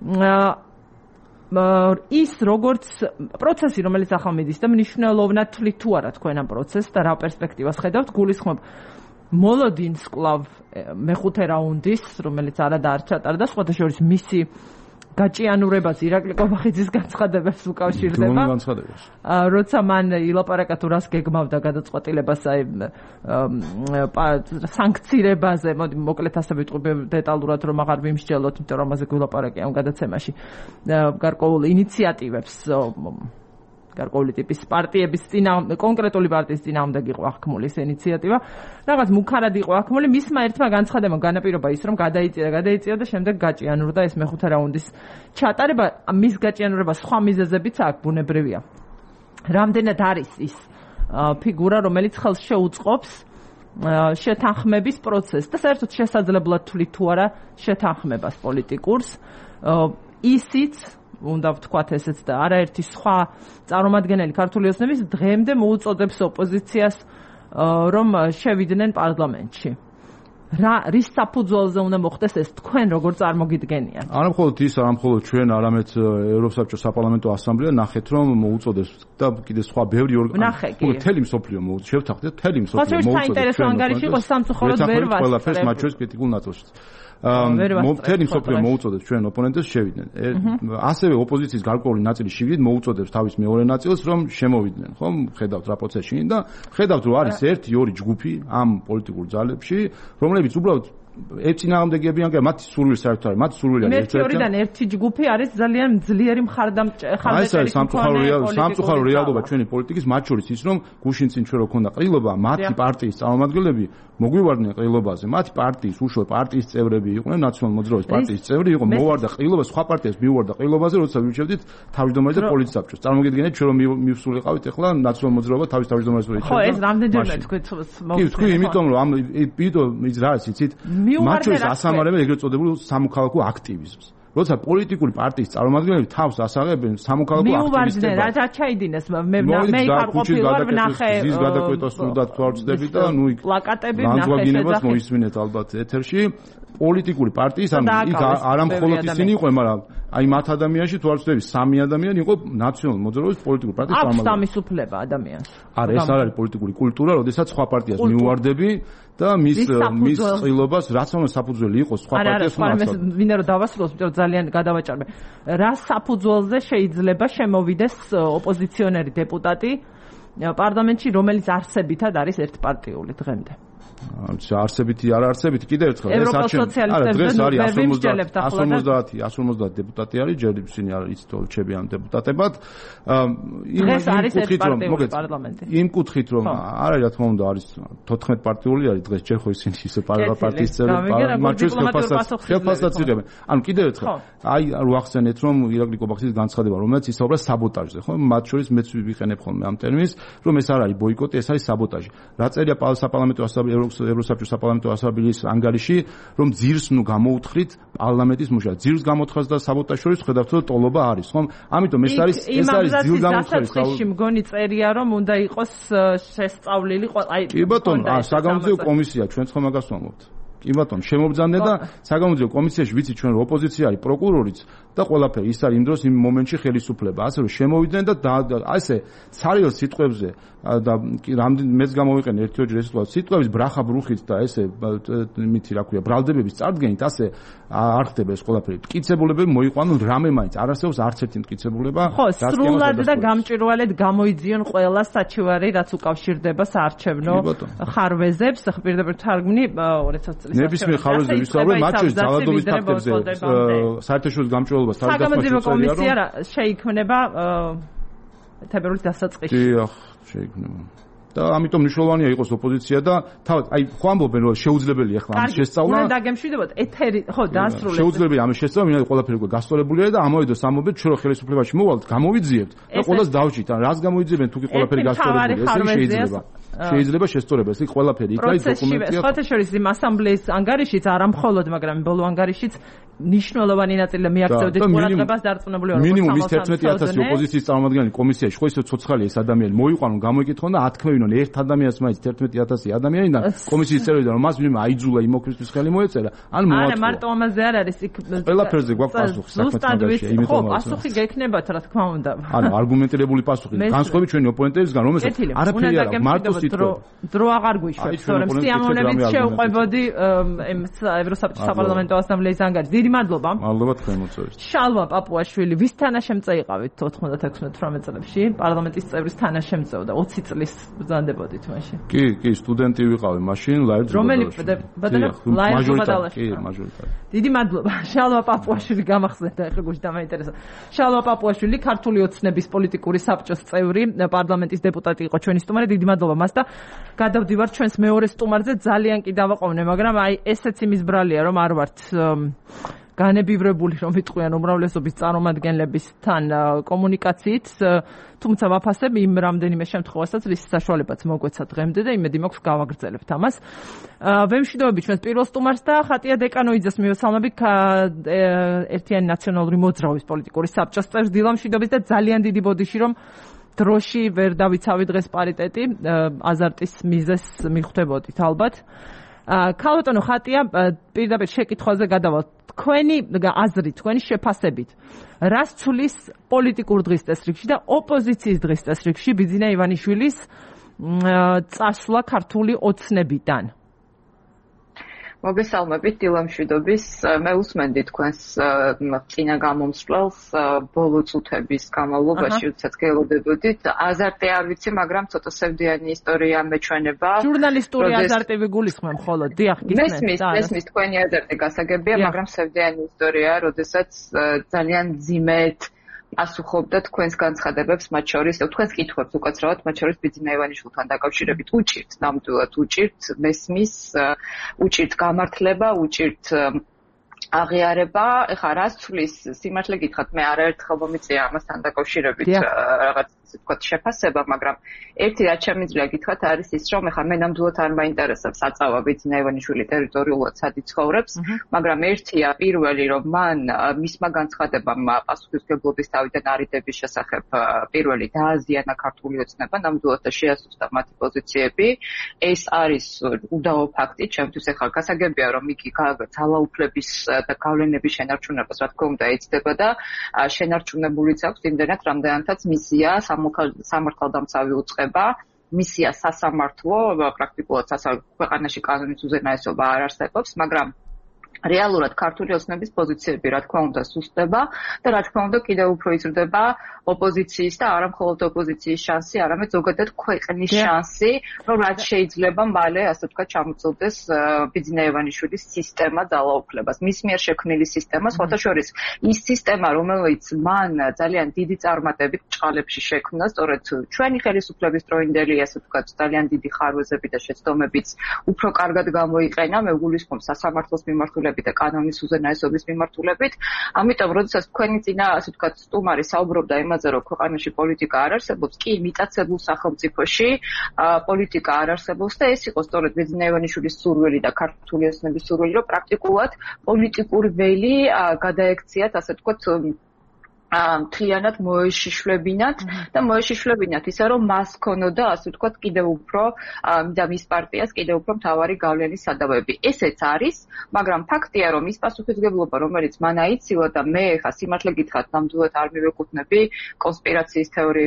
ის როგორც პროცესი, რომელიც ახლა მიდის და მნიშვნელოვნად თვლით თუ არა თქვენ ამ პროცესს და რა პერსპექტივას ხედავთ, გულისხმობ მოლოდინს კლავ მეხუთე რაუნდის, რომელიც არადა არ ჩატარდა, სხვათა შორის მისი გაჭიანურებას ირაკლი კობახიძის განცხადებებს უკავშირდება. როცა მან ილაპარაკა თუ რას გეგმავდა გადაწყვეტილებას აი სანქცირებაზე, მოდი მოკლედ ასე ვიტყვი დეტალურად რომ აღარ ვიმსჯელოთ, იმიტომ რომ ამაზე გვილაპარაკე ამ გადაცემაში. გარკვეულ ინიციატივებს გარკვეული ტიპის პარტიების კონკრეტული პარტიის წინააღმდეგ იყო აღქმული ეს ინიციატივა. რაღაც მუქარად იყო აღქმული, მისმა ერთმა განცხადებამ განაპირობა ის, რომ გადაიწია და შემდეგ გაჭიანურდა ეს მეხუთე რაუნდის ჩატარება. მის გაჭიანურებას სხვა მიზეზებიც აქვს, ბუნებრივია. რამდენად არის ის ფიგურა, რომელიც ხელს შეუწყობს შეთანხმების პროცესს და საერთოდ შესაძლებლად თვლით თუ არა შეთანხმებას პოლიტიკურს. ისიც უნდა ვთქვათ ესეც და არაერთი სხვა წარმომადგენელი ქართული ოცნების დღემდე მოუწოდებს ოპოზიციას რომ შევიდნენ პარლამენტში. რის საფუძველზე უნდა მოხდეს ეს თქვენ როგორ წარმოგიდგენიათ? არა მხოლოდ ის, არა მხოლოდ ჩვენ, არამედ ევროსაბჭოს საპარლამენტო ასამბლეა ნახეთ რომ მოუწოდებს და კიდე სხვა ბევრი მთელი მსოფლიო მოუწოდებს. შევთანხმდით მთელი მსოფლიო მოუწოდებს. ხო, საინტერესო ანგარიში იყო სამწუხაროდ ვერ ვასწრებ. ყველაფერს მათ შორის კრიტიკულ ნაწილშიც. მთელი მსოფლიო მოუწოდებს ჩვენ ოპონენტებს შევიდნენ. ასევე ოპოზიციის გარკვეული ნაწილი შევიდით მოუწოდებს თავის მეორე ნაწილს რომ შემოვიდნენ, ხო? ხედავთ რა პროცესში და ხედავთ რომ არის 1-2 ჯგუფი ამ პოლიტიკურ ძალებში, რომლებიც უბრალოდ ეწინააღმდეგებიან კი მათი სურვილი საერთოდ არის, მათი სურვილი არის ერთიდან ერთი ჯგუფი არის ძალიან ძლიერი მხარდამჭერი სამწუხარო რეალობა ჩვენი პოლიტიკის, მათ შორის ის რომ გუშინ წინ ჩვენ რო ქონდა ყრილობა, მათი პარტიის წარმომადგენლები მოგვივარდნენ ყრილობაზე, მათი პარტიის უშუალო პარტიის წევრები იყვნენ, ნაციონალ მოძრაობის პარტიის წევრი იყო, მოვარდა ყრილობა, სხვა პარტიას მივარდა ყრილობაზე, როცა ვირჩევდით თავმჯდომარეს და პოლიციის საბჭოს. წარმოგიდგენთ ჩვენ რომ მივსულიყავით ახლა ნაციონალ მოძრაობა თავის თავმჯდომარეს ვირჩევდა. ხო, ეს რამდენჯერმე თქვით კი, თქვი იმიტომ რომ ის რა არის იცით? მათ შორის ასამარებენ ეგრეთ წოდებულ სამოქალაქო აქტივიზმს. როცა პოლიტიკური პარტიის წარმომადგენლები თავს ასაღებენ სამოქალაქო აქტივისტებს. რა ჩაიდინეს მე ხარ ყოფილვარ ვნახე ის გადაკვეთა სრულად თვალწდები და ნუ იქ პლაკატები ვნახე შეძახი მოისმინეთ ალბათ ეთერში პოლიტიკური პარტიის ამ იქ არამხოლოდ ისინი იყვნენ, მაგრამ აი მათ ადამიანში თვალწდები 3 ადამიანი იყო ნაციონალ მოძრაობის პოლიტიკური პარტიის წარმომადგენელი. აქვს სამისუფლება ადამიანს. არა, ეს არ არის პოლიტიკური კულტურა, როდესაც სხვა პარტიას მიუვარდები და მის ყრილობას რაც უნდა საფუძველი იყოს სხვა პარტიას უნდა. არა, ვინმე რომ დავასრულოს, იმიტომ რომ ძალიან გადავაჭარბე. რა საფუძველზე შეიძლება შემოვიდეს ოპოზიციონერი დეპუტატი პარლამენტში, რომელიც არსებითად არის ერთპარტიული დღემდე? არსებითი არ არსებითი კიდევ ერთხელ ეს დღეს არის 150 დეპუტატი არის ჯერ ისინი არ იცით რომ რჩებიან დეპუტატებად დღეს არის ერთპარტიული პარლამენტი იმ კუთხით რომ არ არის რა თქმა უნდა არის 14 პარტიული არის დღეს ჯერ ხო ისინი ისე პარტიის წევრები მარჩვის ხელფასსაც იღებენ ანუ კიდევ ერთხელ აი რო ახსენეთ რომ ირაკლი კობახის განცხადება რომელიც ისაუბრა საბოტაჟზე ხო მათ შორის მეც ვიყენებ ხოლმე ამ ტერმინს რომ ეს არ არის ბოიკოტი ეს არის საბოტაჟი რა წერია საპარლამენტო ასამბლეის ევროსაბჭოს საპარლამენტო ასამბლეის ანგარიში რომ ძირს ნუ გამოუთხრით პარლამენტის მუშა ძირს გამოთხრას და საბოტაჟს შორის ხედავთ რომ ტოლობა არის ხომ ამიტომ ეს არის ძილ გამოთხრას ხალხი მგონი წერია რომ უნდა იყოს შესწავლილი აი კი ბატონო საგამოძიებო კომისია ჩვენც ხომ მაგას ვამბობთ კი ბატონო შემობძანე და საგამოძიებო კომისიაში ვიცი ჩვენ რომ ოპოზიცია არის პროკურორიც და ყველაფერი ის არის იმ დროს იმ მომენტში ხელისუფლება ასე რომ შემოვიდნენ და ასე ცარიელ სიტყვებზე და რამდენი მეც გამოვიყენე ერთ-ერთი სიტყვების ბრახა ბრუხით და ესე მითი რა ქვია ბრალდებების წარდგენით ასე არ ხდება ეს ყველაფერი მტკიცებულებები მოიყვანონ რამე მაინც არ არსებობს არც ერთი მტკიცებულება ხო სრულად და გამჭვირვალედ გამოიძიონ ყველა საჩივარი რაც უკავშირდება საარჩევნო ხარვეზებს პირდაპირ თარგმნი 2000 წლის ნებისმიერ ხარვეზზე ვისაუბრე მათ შორის ძალადობის ფაქტებზე საერთაშორისო გამჭვირვალობას საგამოძიებო კომისია შეიქმნება თებერვლის დასაწყისში დიახ შეიქმნება და ამიტომ მნიშვნელოვანია იყოს ოპოზიცია და თავად აი ხო ამბობენ რომ შეუძლებელია ახლა ამის შესწავლა უნდა დაგემშვიდობოთ ეთერი ხო დაასრულეთ შეუძლებელია ამის შესწავლა მინდა ყველაფერი უკვე გასწორებულია და ამავე დროს ამბობთ ჩვენ რომ ხელისუფლებაში მოვალთ გამოვიძიებთ და ყველას დავჭით ან რას გამოიძიებენ თუ კი ყველაფერი გასწორებულია ეს შეიძლება შესწორება ეს ყველაფერი იქ არის დოკუმენტია სხვა შორის იმ ასამბლეის ანგარიშიც არა მხოლოდ მაგრამ ბოლო ანგარიშიც ნიშნულოვანი ნაწილი მიაქცევდით ყურადღებას დარწმუნებული ვარ მინიმუმ 11000 ოპოზიციის წარმომადგენელი კომისიაში ხო ისე ცოცხალი ეს ადამიანი მოიყვანონ გამოიკითხონ და ათქმევინონ ერთ ადამიანს მაინც 11000 ადამიანიდან კომისიის წევრიდან რომ მას ვინმე აიძულა იმოქმედის ხელი მოეწერა ან მოაწყო არა მარტო ამაზე არ არის იქ ყველაფერზე გვაქვს პასუხი საქმეთაგაში იმიტომ რომ პასუხი გექნებათ რა თქმა უნდა ანუ არგუმენტირებული პასუხი განსხვავებით ჩვენი ოპონენტებისგან რომელსაც არაფერი არ აქვს მარტო დრო აღარ გვიშვებს რომ სიამოვნებით შევყვებოდი ევროსაბჭოს საპარლამენტო ასამბლეის ანგარიშს დიდი მადლობა მადლობა თქვენ მოწვევით შალვა პაპუაშვილი ვის თანაშემწე იყავით 96-18 წლებში პარლამენტის წევრის თანაშემწეო და 20 წლის ბრძანდებოდით მაშინ კი სტუდენტი ვიყავი მაშინ ლაერტ რომელი მაჟორიტარი დიდი მადლობა შალვა პაპუაშვილი გამახსენდა ეხლა გუშინ დამაინტერესა შალვა პაპუაშვილი ქართული ოცნების პოლიტიკური საბჭოს წევრი პარლამენტის დეპუტატი იყო ჩვენი სტუმარი დიდი მადლობა მას და გადავდივარ ჩვენს მეორე სტუმარზე ძალიან კი დავაყოვნე მაგრამ აი ესეც იმის ბრალია რომ არ ვართ განებივრებული რომ ვიტყვიან უმრავლესობის წარმომადგენლებისთან კომუნიკაციით თუმცა ვაფასებ იმ რამდენიმე შემთხვევასაც რის საშუალებაც მოგვეცა დღემდე და იმედი მაქვს გავაგრძელებთ ამას ვემშვიდობები ჩვენს პირველ სტუმარს და ხატია დეკანოიძეს მივესალმები ერთიანი ნაციონალური მოძრაობის პოლიტიკური საბჭოს წევრს დილამშვიდობის და ძალიან დიდი ბოდიში რომ დროში ვერ დავიცავი დღეს პარიტეტი აზარტის მიზეს მიხვდებოდით ალბათ ქალბატონო ხატია პირდაპირ შეკითხვაზე გადავალ თქვენი აზრით თქვენი შეფასებით რას ცulis პოლიტიკურ დღის წესრიგში და ოპოზიციის დღის წესრიგში ბიძინა ივანიშვილის წასვლა ქართული ოცნებიდან მოგესალმებით დილამშვიდობის. მე უსმენდი თქვენს წინა გამომსვლელს ბოლო წუთების განმავლობაში, როდესაც გელოდებოდით. აზარტი არ ვიცი, მაგრამ ცოტა სევდიანი ისტორია მეჩვენება. ჟურნალისტური აზარტები გულისხმობ ხოლოდ. დიახ, მესმის თქვენი აზარტი გასაგებია, მაგრამ სევდიანი ისტორია, როდესაც ძალიან ძიმედ ასუხობდა თქვენს განცხადებებს, მათ შორის თქვენს კითხვებს უკაცრავად, მათ შორის ბიძინა ივანიშვილთან დაკავშირებით უჭირთ, ნამდვილად უჭირთ მესმის, უჭირთ გამართლება, უჭირთ აღიარება. ეხლა რას ცვლის სიმართლე გითხრათ, მე არაერთხელ მომიწია ამასთან დაკავშირებით რაღაც ვთქვათ შეფასება, მაგრამ ერთი რაც შემიძლია გითხრათ არის ის, რომ ეხლა მე ნამდვილად არ მაინტერესებს აწავა ბიძინა ივანიშვილი ტერიტორიულად სად იცხოვრებს, მაგრამ ერთია პირველი, რომ მან მისმა განცხადებამ პასუხისმგებლობის თავიდან არიდების შესახებ პირველი დააზიანა ქართული ოცნება, ნამდვილად და შეასუსტა მათი პოზიციები. ეს არის უდავო ფაქტი, ჩემთვის ეხლა გასაგებია, რომ იგი ძალაუფლების და გავლენების შენარჩუნებას რა თქმა უნდა ეცდება და შენარჩუნებულიც აქვს იმდენად, რამდენადაც მისია სამართალდამცავი უწყება, მისია სასამართლო, პრაქტიკულად ქვეყანაში კანონის უზენაესობა არ არსებობს, მაგრამ რეალურად ქართული ოცნების პოზიციები რა თქმა უნდა სუსტდება და რა თქმა უნდა კიდევ უფრო იზრდება ოპოზიციის და არა მხოლოდ ოპოზიციის შანსი, არამედ ზოგადად ქვეყნის შანსი, რომ რაც შეიძლება მალე, ასე ვთქვათ, ჩამოწოდდეს ბიძინა ივანიშვილის სისტემა ძალაუფლებას. მის მიერ შექმნილი სისტემა, სხვათა შორის ის სისტემა, რომელიც მან ძალიან დიდი წარმატებით ჭყალებში შექმნა, სწორედ ჩვენი ხელისუფლების დროინდელი, ასე ვთქვათ, ძალიან დიდი ხარვეზები და შეცდომებიც უფრო კარგად გამოიყენა, მე გულისხმობ სასამართლოს მიმართულებით და კანონის უზენაესობის მიმართულებით. ამიტომ, როდესაც თქვენი წინა, ასე ვთქვათ, სტუმარი საუბრობდა იმაზე, რომ ქვეყანაში პოლიტიკა არ არსებობს, კი, მიტაცებულ სახელმწიფოში პოლიტიკა არ არსებობს და ეს იყო სწორედ ბიძინა ივანიშვილის სურვილი და ქართული ოცნების სურვილი, რომ პრაქტიკულად პოლიტიკური ველი გადაექციათ, ასე ვთქვათ, მთლიანად მოეშიშვლებინათ და მოეშიშვლებინათ ისე, რომ მას ქონოდა, ასე ვთქვათ, კიდევ უფრო და მის პარტიას კიდევ უფრო მთავარი გავლენის სადავეები. ესეც არის, მაგრამ ფაქტია, რომ ის პასუხისმგებლობა, რომელიც მან აიცილა და მე ხა სიმართლე გითხრათ, ნამდვილად არ მივეკუთვნები კონსპირაციის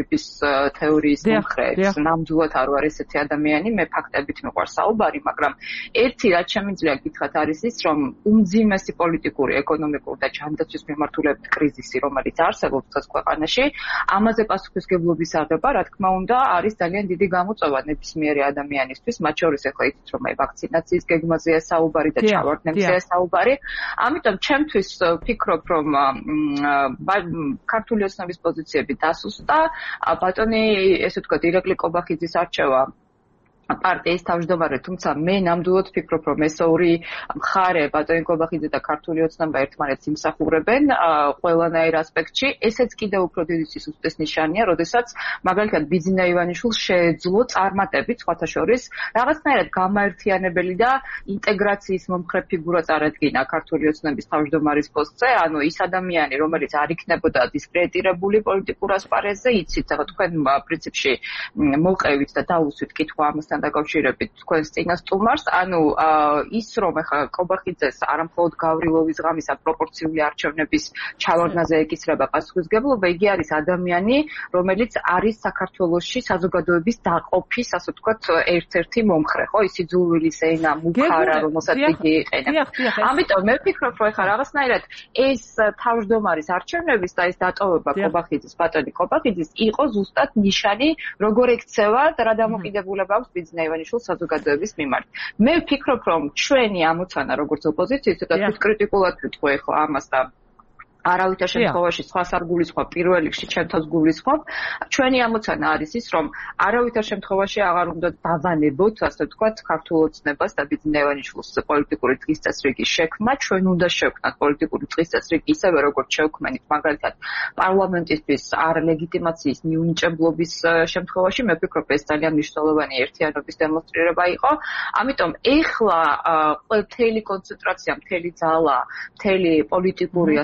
თეორიის მომხრეებს. ნამდვილად არ ვარ ესეთი ადამიანი, მე ფაქტებით მიყვარს საუბარი, მაგრამ ერთი რაც შემიძლია გითხრათ არის ის, რომ უმძიმესი პოლიტიკური, ეკონომიკური და ჯანდაცვის მიმართულებით კრიზისი, რომელიც არსებობს ქვეყანაში, ამაზე პასუხისმგებლობის აღება, რა თქმა უნდა, არის ძალიან დიდი გამოწვევა ნებისმიერი ადამიანისთვის, მათ შორის ახლა იცით, რომ ვაქცინაციის გეგმაზეა საუბარი და ჩავარდნებზეა საუბარი. ამიტომ ჩემთვის ვფიქრობ, რომ ქართული ოცნების პოზიციები დასუსტა, ბატონი, ესე ვთქვათ, ირაკლი კობახიძის არჩევა პარტიის თავმჯდომარე, თუმცა მე ნამდვილად ვფიქრობ, რომ ეს ორი მხარე, ბატონი კობახიძე და ქართული ოცნება ერთმანეთს იმსახურებენ ყველანაირ ასპექტში. ესეც კიდევ უფრო დიდი სისუსტის ნიშანია, როდესაც მაგალითად ბიძინა ივანიშვილს შეეძლო წარმატებით, სხვათა შორის, რაღაცნაირად გამაერთიანებელი და ინტეგრაციის მომხრე ფიგურა წარადგინა ქართული ოცნების თავმჯდომარის პოსტზე, ანუ ის ადამიანი, რომელიც არ იქნებოდა დისკრედიტირებული პოლიტიკურ ასპარეზზე, იცით, თქვენ პრინციპში მოყევით და დაუსვით კითხვა ამასთან დაკავშირებით თქვენს წინა სტუმარს, ანუ ის რომ ახლა კობახიძეს არა მხოლოდ გავრილოვის ღამისა პროპორციული არჩევნების ჩავარდნაზე ეკისრება პასუხისმგებლობა, იგი არის ადამიანი, რომელიც არის საქართველოში საზოგადოების დაყოფის, ასე ვთქვათ, ერთ-ერთი მომხრე, ხო, ის იძულვილის ენა, მუქარა, რომელსაც იგი იყენებს. ამიტომ მე ვფიქრობ, რომ ახლა რაღაცნაირად ეს თავმჯდომარის არჩევნების და ეს დატოვება კობახიძის, ბატონი კობახიძის იყო ზუსტად ნიშანი, როგორ ექცევა და რა დამოკიდებულება აქვს ბიძინა ივანიშვილს საზოგადოების მიმართ. მე ვფიქრობ, რომ ჩვენი ამოცანა როგორც ოპოზიციის და კრიტიკულად ვიტყვი ახლა ამას და არავითარ შემთხვევაში სხვას არ გულისხმობ, პირველ რიგში ჩემთავს გულისხმობ. ჩვენი ამოცანა არის ის, რომ არავითარ შემთხვევაში აღარ უნდა დავანებოთ, ასე ვთქვათ, ქართულ ოცნებას და ბიძინა ივანიშვილს პოლიტიკური დღის წესრიგის შექმნა. ჩვენ უნდა შევქმნათ პოლიტიკური დღის წესრიგი ისევე, როგორც შევქმნით მაგალითად პარლამენტისთვის არლეგიტიმაციის მიუნიჭებლობის შემთხვევაში. მე ვფიქრობ, ეს ძალიან მნიშვნელოვანი ერთიანობის დემონსტრირება იყო. ამიტომ ეხლა მთელი კონცენტრაცია, მთელი ძალა, მთელი პოლიტიკური, ასე ვთქვათ,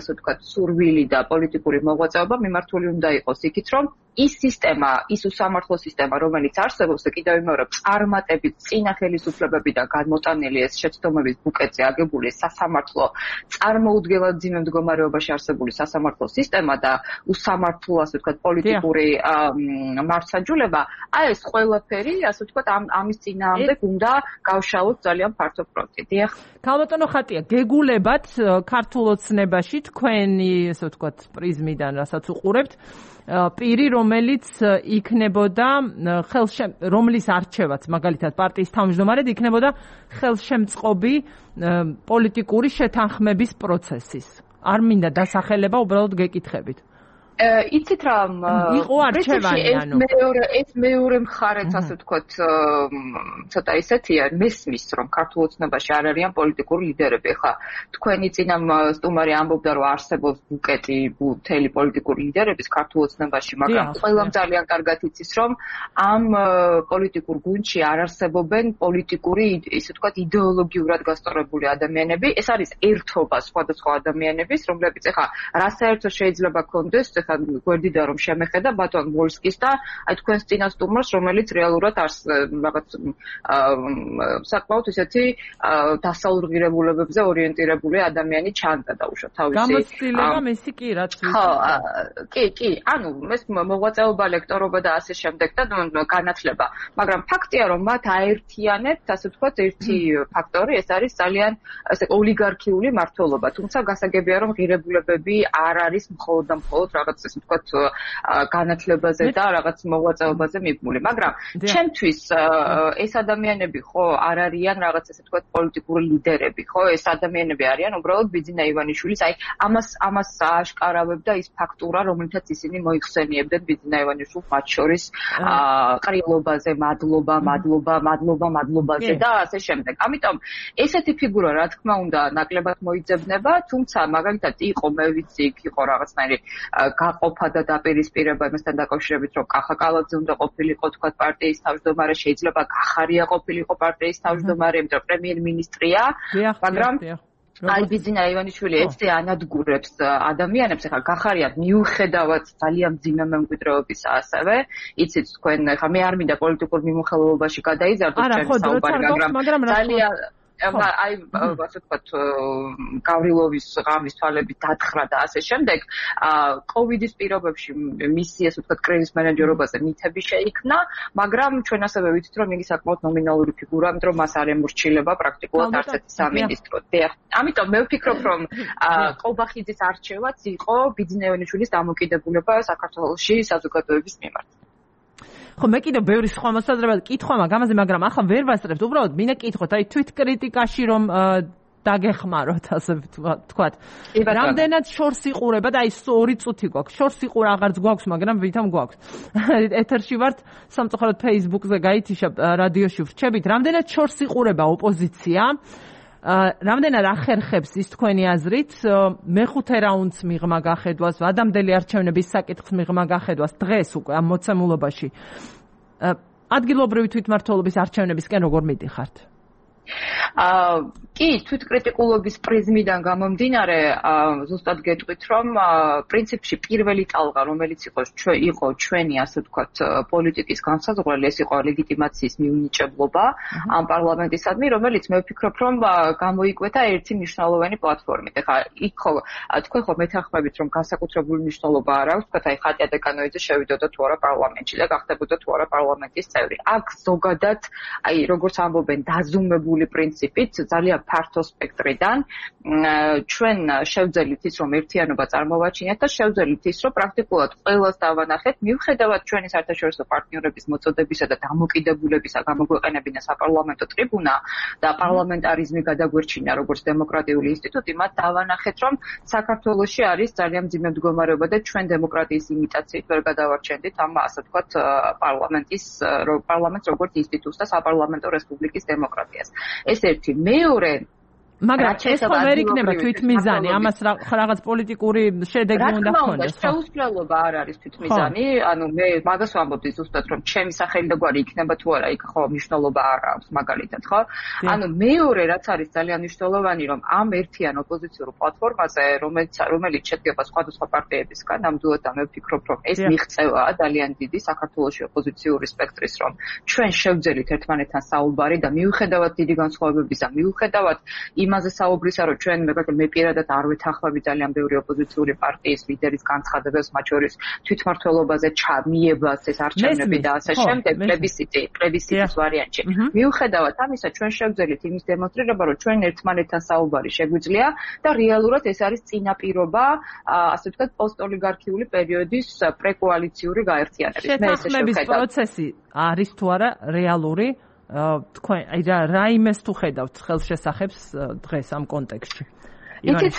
სურვილი და პოლიტიკური მოღვაწეობა მიმართული უნდა იყოს იქით, რომ ის სისტემა, ის უსამართლო სისტემა, რომელიც არსებობს და კიდევ იმეორებ, წარმატებით წინა ხელისუფლებებიდან გადმოტანილი ეს შეცდომების ბუკეტზე აგებული სასამართლო, წარმოუდგენლად ძიმე მდგომარეობაში არსებული სასამართლო სისტემა და უსამართლო, ასე ვთქვათ, პოლიტიკური მართლმსაჯულება, ეს ყველაფერი, ასე ვთქვათ, ამის წინააღმდეგ უნდა გავშალოთ ძალიან ფართო ფრონტი. დიახ. ქალბატონო ხატია, გეგულებათ ქართულ ოცნებაში თქვენი, ასე ვთქვათ, პრიზმიდან, რასაც უყურებთ, პირი, რომელიც იქნებოდა რომლის არჩევაც, მაგალითად პარტიის თავმჯდომარედ იქნებოდა ხელშემწყობი პოლიტიკური შეთანხმების პროცესის. არ მინდა დასახელება, უბრალოდ გეკითხებით. იცით რა, იყო არჩევანი, ანუ ეს მეორე მხარეც, ასე ვთქვათ, ცოტა ისეთია, მესმის, რომ ქართულ ოცნებაში არ არიან პოლიტიკური ლიდერები. ხა, თქვენი წინა სტუმარი ამბობდა, რომ არსებობს ბუკეტი მთელი პოლიტიკური ლიდერების ქართულ ოცნებაში, მაგრამ ყველამ ძალიან კარგად იცის, რომ ამ პოლიტიკურ გუნდში არ არსებობენ პოლიტიკური, ისე ვთქვათ, იდეოლოგიურად გასწორებული ადამიანები. ეს არის ერთობა სხვადასხვა ადამიანების, რომლებიც ხა, რა საერთო შეიძლება ქონდეს, გვერდიდან რომ შემეხედა ბატონ ვოლსკის და აი თქვენს წინა სტუმარს, რომელიც რეალურად რაღაც საკმაოდ ისეთი დასაურღირებულებებზე ორიენტირებული ადამიანი ჩანდა დაუშვათ თავისი გამოცდილება მისი კი რაც ხო კი ანუ ეს მოღვაწეობა ლექტორობა და ასე შემდეგ და განათლება, მაგრამ ფაქტია რომ მათ აერთიანებთ, ასე ვთქვათ, ერთი ფაქტორი, ეს არის ძალიან ასე ოლიგარქიული მმართველობა, თუმცა გასაგებია რომ ღირებულებები არ არის მხოლოდ და მხოლოდ რაღაც ასე ვთქვათ განათლებაზე და რაღაც მოღვაწეობაზე მიბმული, მაგრამ ჩემთვის ეს ადამიანები ხო არ არიან რაღაც ასე ვთქვათ პოლიტიკური ლიდერები, ხო ეს ადამიანები არიან უბრალოდ ბიძინა ივანიშვილის, აი ამას ააშკარავებდა ის ფაქტურა, რომელთაც ისინი მოიხსენიებდნენ ბიძინა ივანიშვილს მათ შორის ყრილობაზე, მადლობაზე და ასე შემდეგ. ამიტომ ესეთი ფიგურა რა თქმა უნდა ნაკლებად მოიძებნება, თუმცა მაგალითად იყო მე ვიცი იქ იყო რაღაცნაირი გაყოფა და დაპირისპირება იმასთან დაკავშირებით, რომ კახა კალაძე უნდა ყოფილიყო თქვა პარტიის თავმჯდომარე, შეიძლება გახარია ყოფილიყო პარტიის თავმჯდომარე, იმიტომ პრემიერ-მინისტრია, მაგრამ აი ბიძინა ივანიშვილი ეცე ანადგურებს ადამიანებს, ახლა გახარიათ მიუხედავად ძალიან მძიმე მემკვიდრეობის ასევე, იცით თქვენ, ხა მე არ მინდა პოლიტიკურ მიმოხილველობაში გადაიზარდოთ ჩემი საუბარი, მაგრამ ძალიან აი ასე ვთქვათ გავრილოვის ღამის თვალებით დათხრა და ასე შემდეგ კოვიდის პირობებში მისი ასე ვთქვათ კრიზის მენეჯერობაზე მითები შეიქმნა, მაგრამ ჩვენ ასევე ვიცით რომ იგი საკმაოდ ნომინალური ფიგურაა, იმიტომ რომ მას არ ემორჩილება პრაქტიკულად არც ერთი სამინისტრო. ამიტომ მე ვფიქრობ რომ ყობახიძის არჩევაც იყო ბიძინა ივანიშვილის დამოკიდებულება საქართველოში საზოგადოების მიმართ. ხო მე კიდევ ბევრი სხვა მოსაზრება კითხვა მაგამაზე, მაგრამ ახლა ვერ ვასწრებთ, უბრალოდ მინდა კითხოთ, აი თვით კრიტიკაში რომ დაგეხმაროთ, ასე ვთქვათ. რამდენად შორს იყურება და აი 2 წუთი გვაქვს. შორს იყურა აღარც გვაქვს, მაგრამ ვითომ გვაქვს. ეთერში ვართ, სამწუხაროდ Facebook-ზე გაითიშა, რადიოში ვრჩებით. რამდენად შორს იყურება ოპოზიცია? რამდენად ახერხებს ის თქვენი აზრით მეხუთე რაუნდს მიღმა გახედვას, ადამიანელი არჩევნების საკითხს მიღმა გახედვას დღეს უკვე ამ მოცემულობაში ადგილობრივი თვითმმართველობის არჩევნებისკენ როგორ მიდიხართ? კი, თვითკრიტიკულობის პრიზმიდან გამომდინარე, ზუსტად გეტყვით, რომ პრინციპში პირველი ტალღა, რომელიც იყო ჩვენი, ასე ვთქვათ, პოლიტიკის განსაზღვრელი, ეს იყო ლეგიტიმაციის მიუნიჭებლობა ამ პარლამენტისადმი, რომელიც მე ვფიქრობ, რომ გამოიკვეთა ერთი მნიშვნელოვანი პლატფორმით. ეხლა იქ ხო თქვენ ხო მეთანხმებით, რომ განსაკუთრებული მნიშვნელობა არ აქვს, თქვათ, აი ხატია დეკანოიძე შევიდოდა თუ არა პარლამენტში და გახდებოდა თუ არა პარლამენტის წევრი. აქ ზოგადად, აი როგორც ამბობენ, დაზუმებული პრინციპით ძალიან ფართო სპექტრიდან ჩვენ შევძელით ის, რომ ერთიანობა წარმოვაჩინოთ და შევძელით ის, რომ პრაქტიკულად ყველას დავანახეთ, მიუხედავად ჩვენი საერთაშორისო პარტნიორების მოწოდებისა და დამოკიდებულებისა გამოგვეყენებინა საპარლამენტო ტრიბუნა და პარლამენტარიზმი გადაგვერჩინა როგორც დემოკრატიული ინსტიტუტი, მათ დავანახეთ, რომ საქართველოში არის ძალიან მძიმე მდგომარეობა და ჩვენ დემოკრატიის იმიტაციით ვერ გადავარჩენდით ამ ასე ვთქვათ პარლამენტს როგორც ინსტიტუტს და საპარლამენტო რესპუბლიკის დემოკრატიას. ეს ერთი. მეორე, მაგრამ ეს ხომ ვერ იქნება თვითმიზანი, ამას რაღაც პოლიტიკური შედეგი უნდა ჰქონდეს. შეუსწავლობა არ არის თვითმიზანი, ანუ მე მაგას ვამბობდი ზუსტად რომ ჩემი სახელი და გვარი იქნება თუ არა, იქ ხო მნიშვნელობა არ აქვს მაგალითად, ხო? ანუ მეორე რაც არის ძალიან მნიშვნელოვანი რომ ამ ერთიან ოპოზიციურ პლატფორმაზე, რომელიც შედგება სხვადასხვა პარტიებისგან, ნამდვილად მე ვფიქრობ რომ ეს მიღწევაა ძალიან დიდი საქართველოში ოპოზიციური სპექტრის რომ ჩვენ შევძელით ერთმანეთთან საუბარი და მიუხედავად დიდი განსხვავებებისა, მიუხედავად იმაზე საუბრისა, რომ ჩვენ მე პირადად არ ვეთანხმები ძალიან ბევრი ოპოზიციური პარტიის ლიდერის განცხადებებს, მათ შორის თვითმმართველობაზე ჩამიებას ეს არჩევნები და ასე შემდეგ, პლებისციტის ვარიანტში. მიუხედავად ამისა, ჩვენ შევძელით იმის დემონსტრირება, რომ ჩვენ ერთმანეთთან საუბარი შეგვიძლია და რეალურად ეს არის წინაპირობა, ასე ვთქვათ, პოსტოლიგარქიული პერიოდის პრეკოალიციური გაერთიანების. მე ესე შევხედავ. პროცესი არის თუ არა რეალური? თქვენ აი რა იმეს თუ ხედავთ ხელშესახებს დღეს ამ კონტექსტში? იცით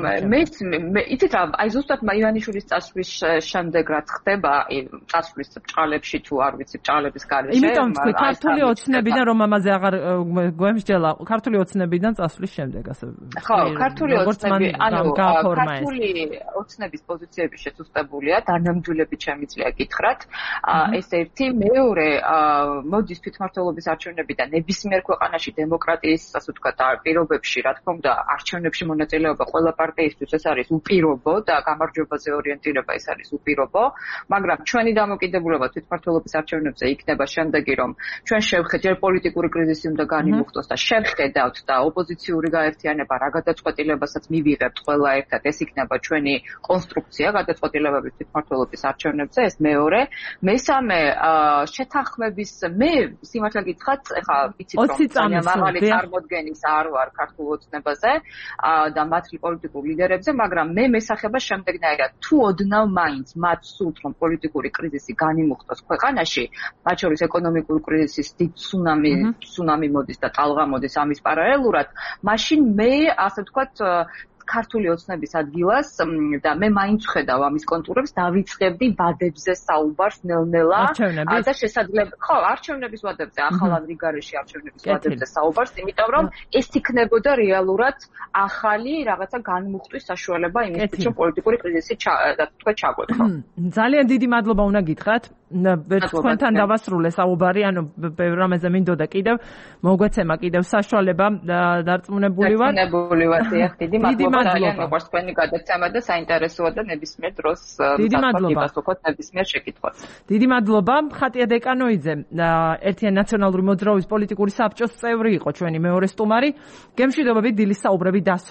რა, აი ზუსტად ივანიშვილის წასვლის შემდეგ რაც ხდება, წასვლის ბრჭყალებში თუ არ ვიცი, ბრჭყალების გარეშე. იმიტომ თქვი, ქართული ოცნებიდან რომ ამაზე აღარ გვემსჯელა, ქართული ოცნებიდან წასვლის შემდეგ ასე. ხო, ქართული ოცნები, ანუ ქართული ოცნების პოზიციები შეცვლილია, დანამდვილებით შემიძლია გითხრათ. ეს ერთი, მეორე, მოდის თვითმმართველობის არჩევნები და ნებისმიერ ქვეყანაში დემოკრატიის, ასე ვთქვათ, პირობებში, რა თქმა უნდა, არჩევნებში მონაწილეობა ყველა პარტიისთვის ეს არის უპირობო და გამარჯვებაზე ორიენტირება ეს არის უპირობო, მაგრამ ჩვენი დამოკიდებულება თვითმმართველობის არჩევნებზე იქნება შემდეგი, რომ ჩვენ შევხედავთ პოლიტიკური კრიზისი უნდა განიმუხტოს და შევხედავთ და ოპოზიციური გაერთიანება რა გადაწყვეტილებასაც მივიღებთ ყველა ერთად, ეს იქნება ჩვენი კონსტრუქცია გადაწყვეტილებების თვითმმართველობის არჩევნებზე, ეს მეორე. მესამე, შეთანხმების მე სიმართლე გითხრათ, ეხლა იცით რომ ძალიან მაღალი წარმოდგენის არ ვარ ქართულ ოცნებაზე და მათი პოლიტიკურ ლიდერებზე, მაგრამ მე მესახება შემდეგნაირად, თუ ოდნავ მაინც მათ სურთ რომ პოლიტიკური კრიზისი განიმუხტოს ქვეყანაში, მათ შორის ეკონომიკური კრიზისის დიდ ცუნამი მოდის და ტალღა მოდის ამის პარალელურად, მაშინ მე ასე ვთქვათ ქართული ოცნების ადგილას და მე მაინც ვხედავ ამის კონტურებს, დავიწყებდი ვადებზე საუბარს ნელ-ნელა და შესაძლოა ხო, არჩევნების ვადებზე, ახალ რიგარეში არჩევნების ვადებზე საუბარს, იმიტომ რომ ეს იქნებოდა რეალურად ახალი რაღაცა განმუხტვის საშუალება იმისთვის, რომ პოლიტიკური კრიზისი ჩაგვექო. ძალიან დიდი მადლობა უნდა გითხრათ. თქვენთან დავასრულე საუბარი, ანუ ბევრ რამეზე მინდოდა კიდევ მოგვეცემა კიდევ საშუალება დარწმუნებული ვარ. დიდი მადლობა. ძალიან მოყვარს თქვენი გადაცემა და საინტერესოა და ნებისმიერ დროს გასვოთ ნებისმიერ შეკითხვას. დიდი მადლობა. ხატია დეკანოიძე, ერთიანი ნაციონალური მოძრაობის პოლიტიკური საბჭოს წევრი იყო ჩვენი მეორე სტუმარი. გემშვიდობებით დილის საუბრები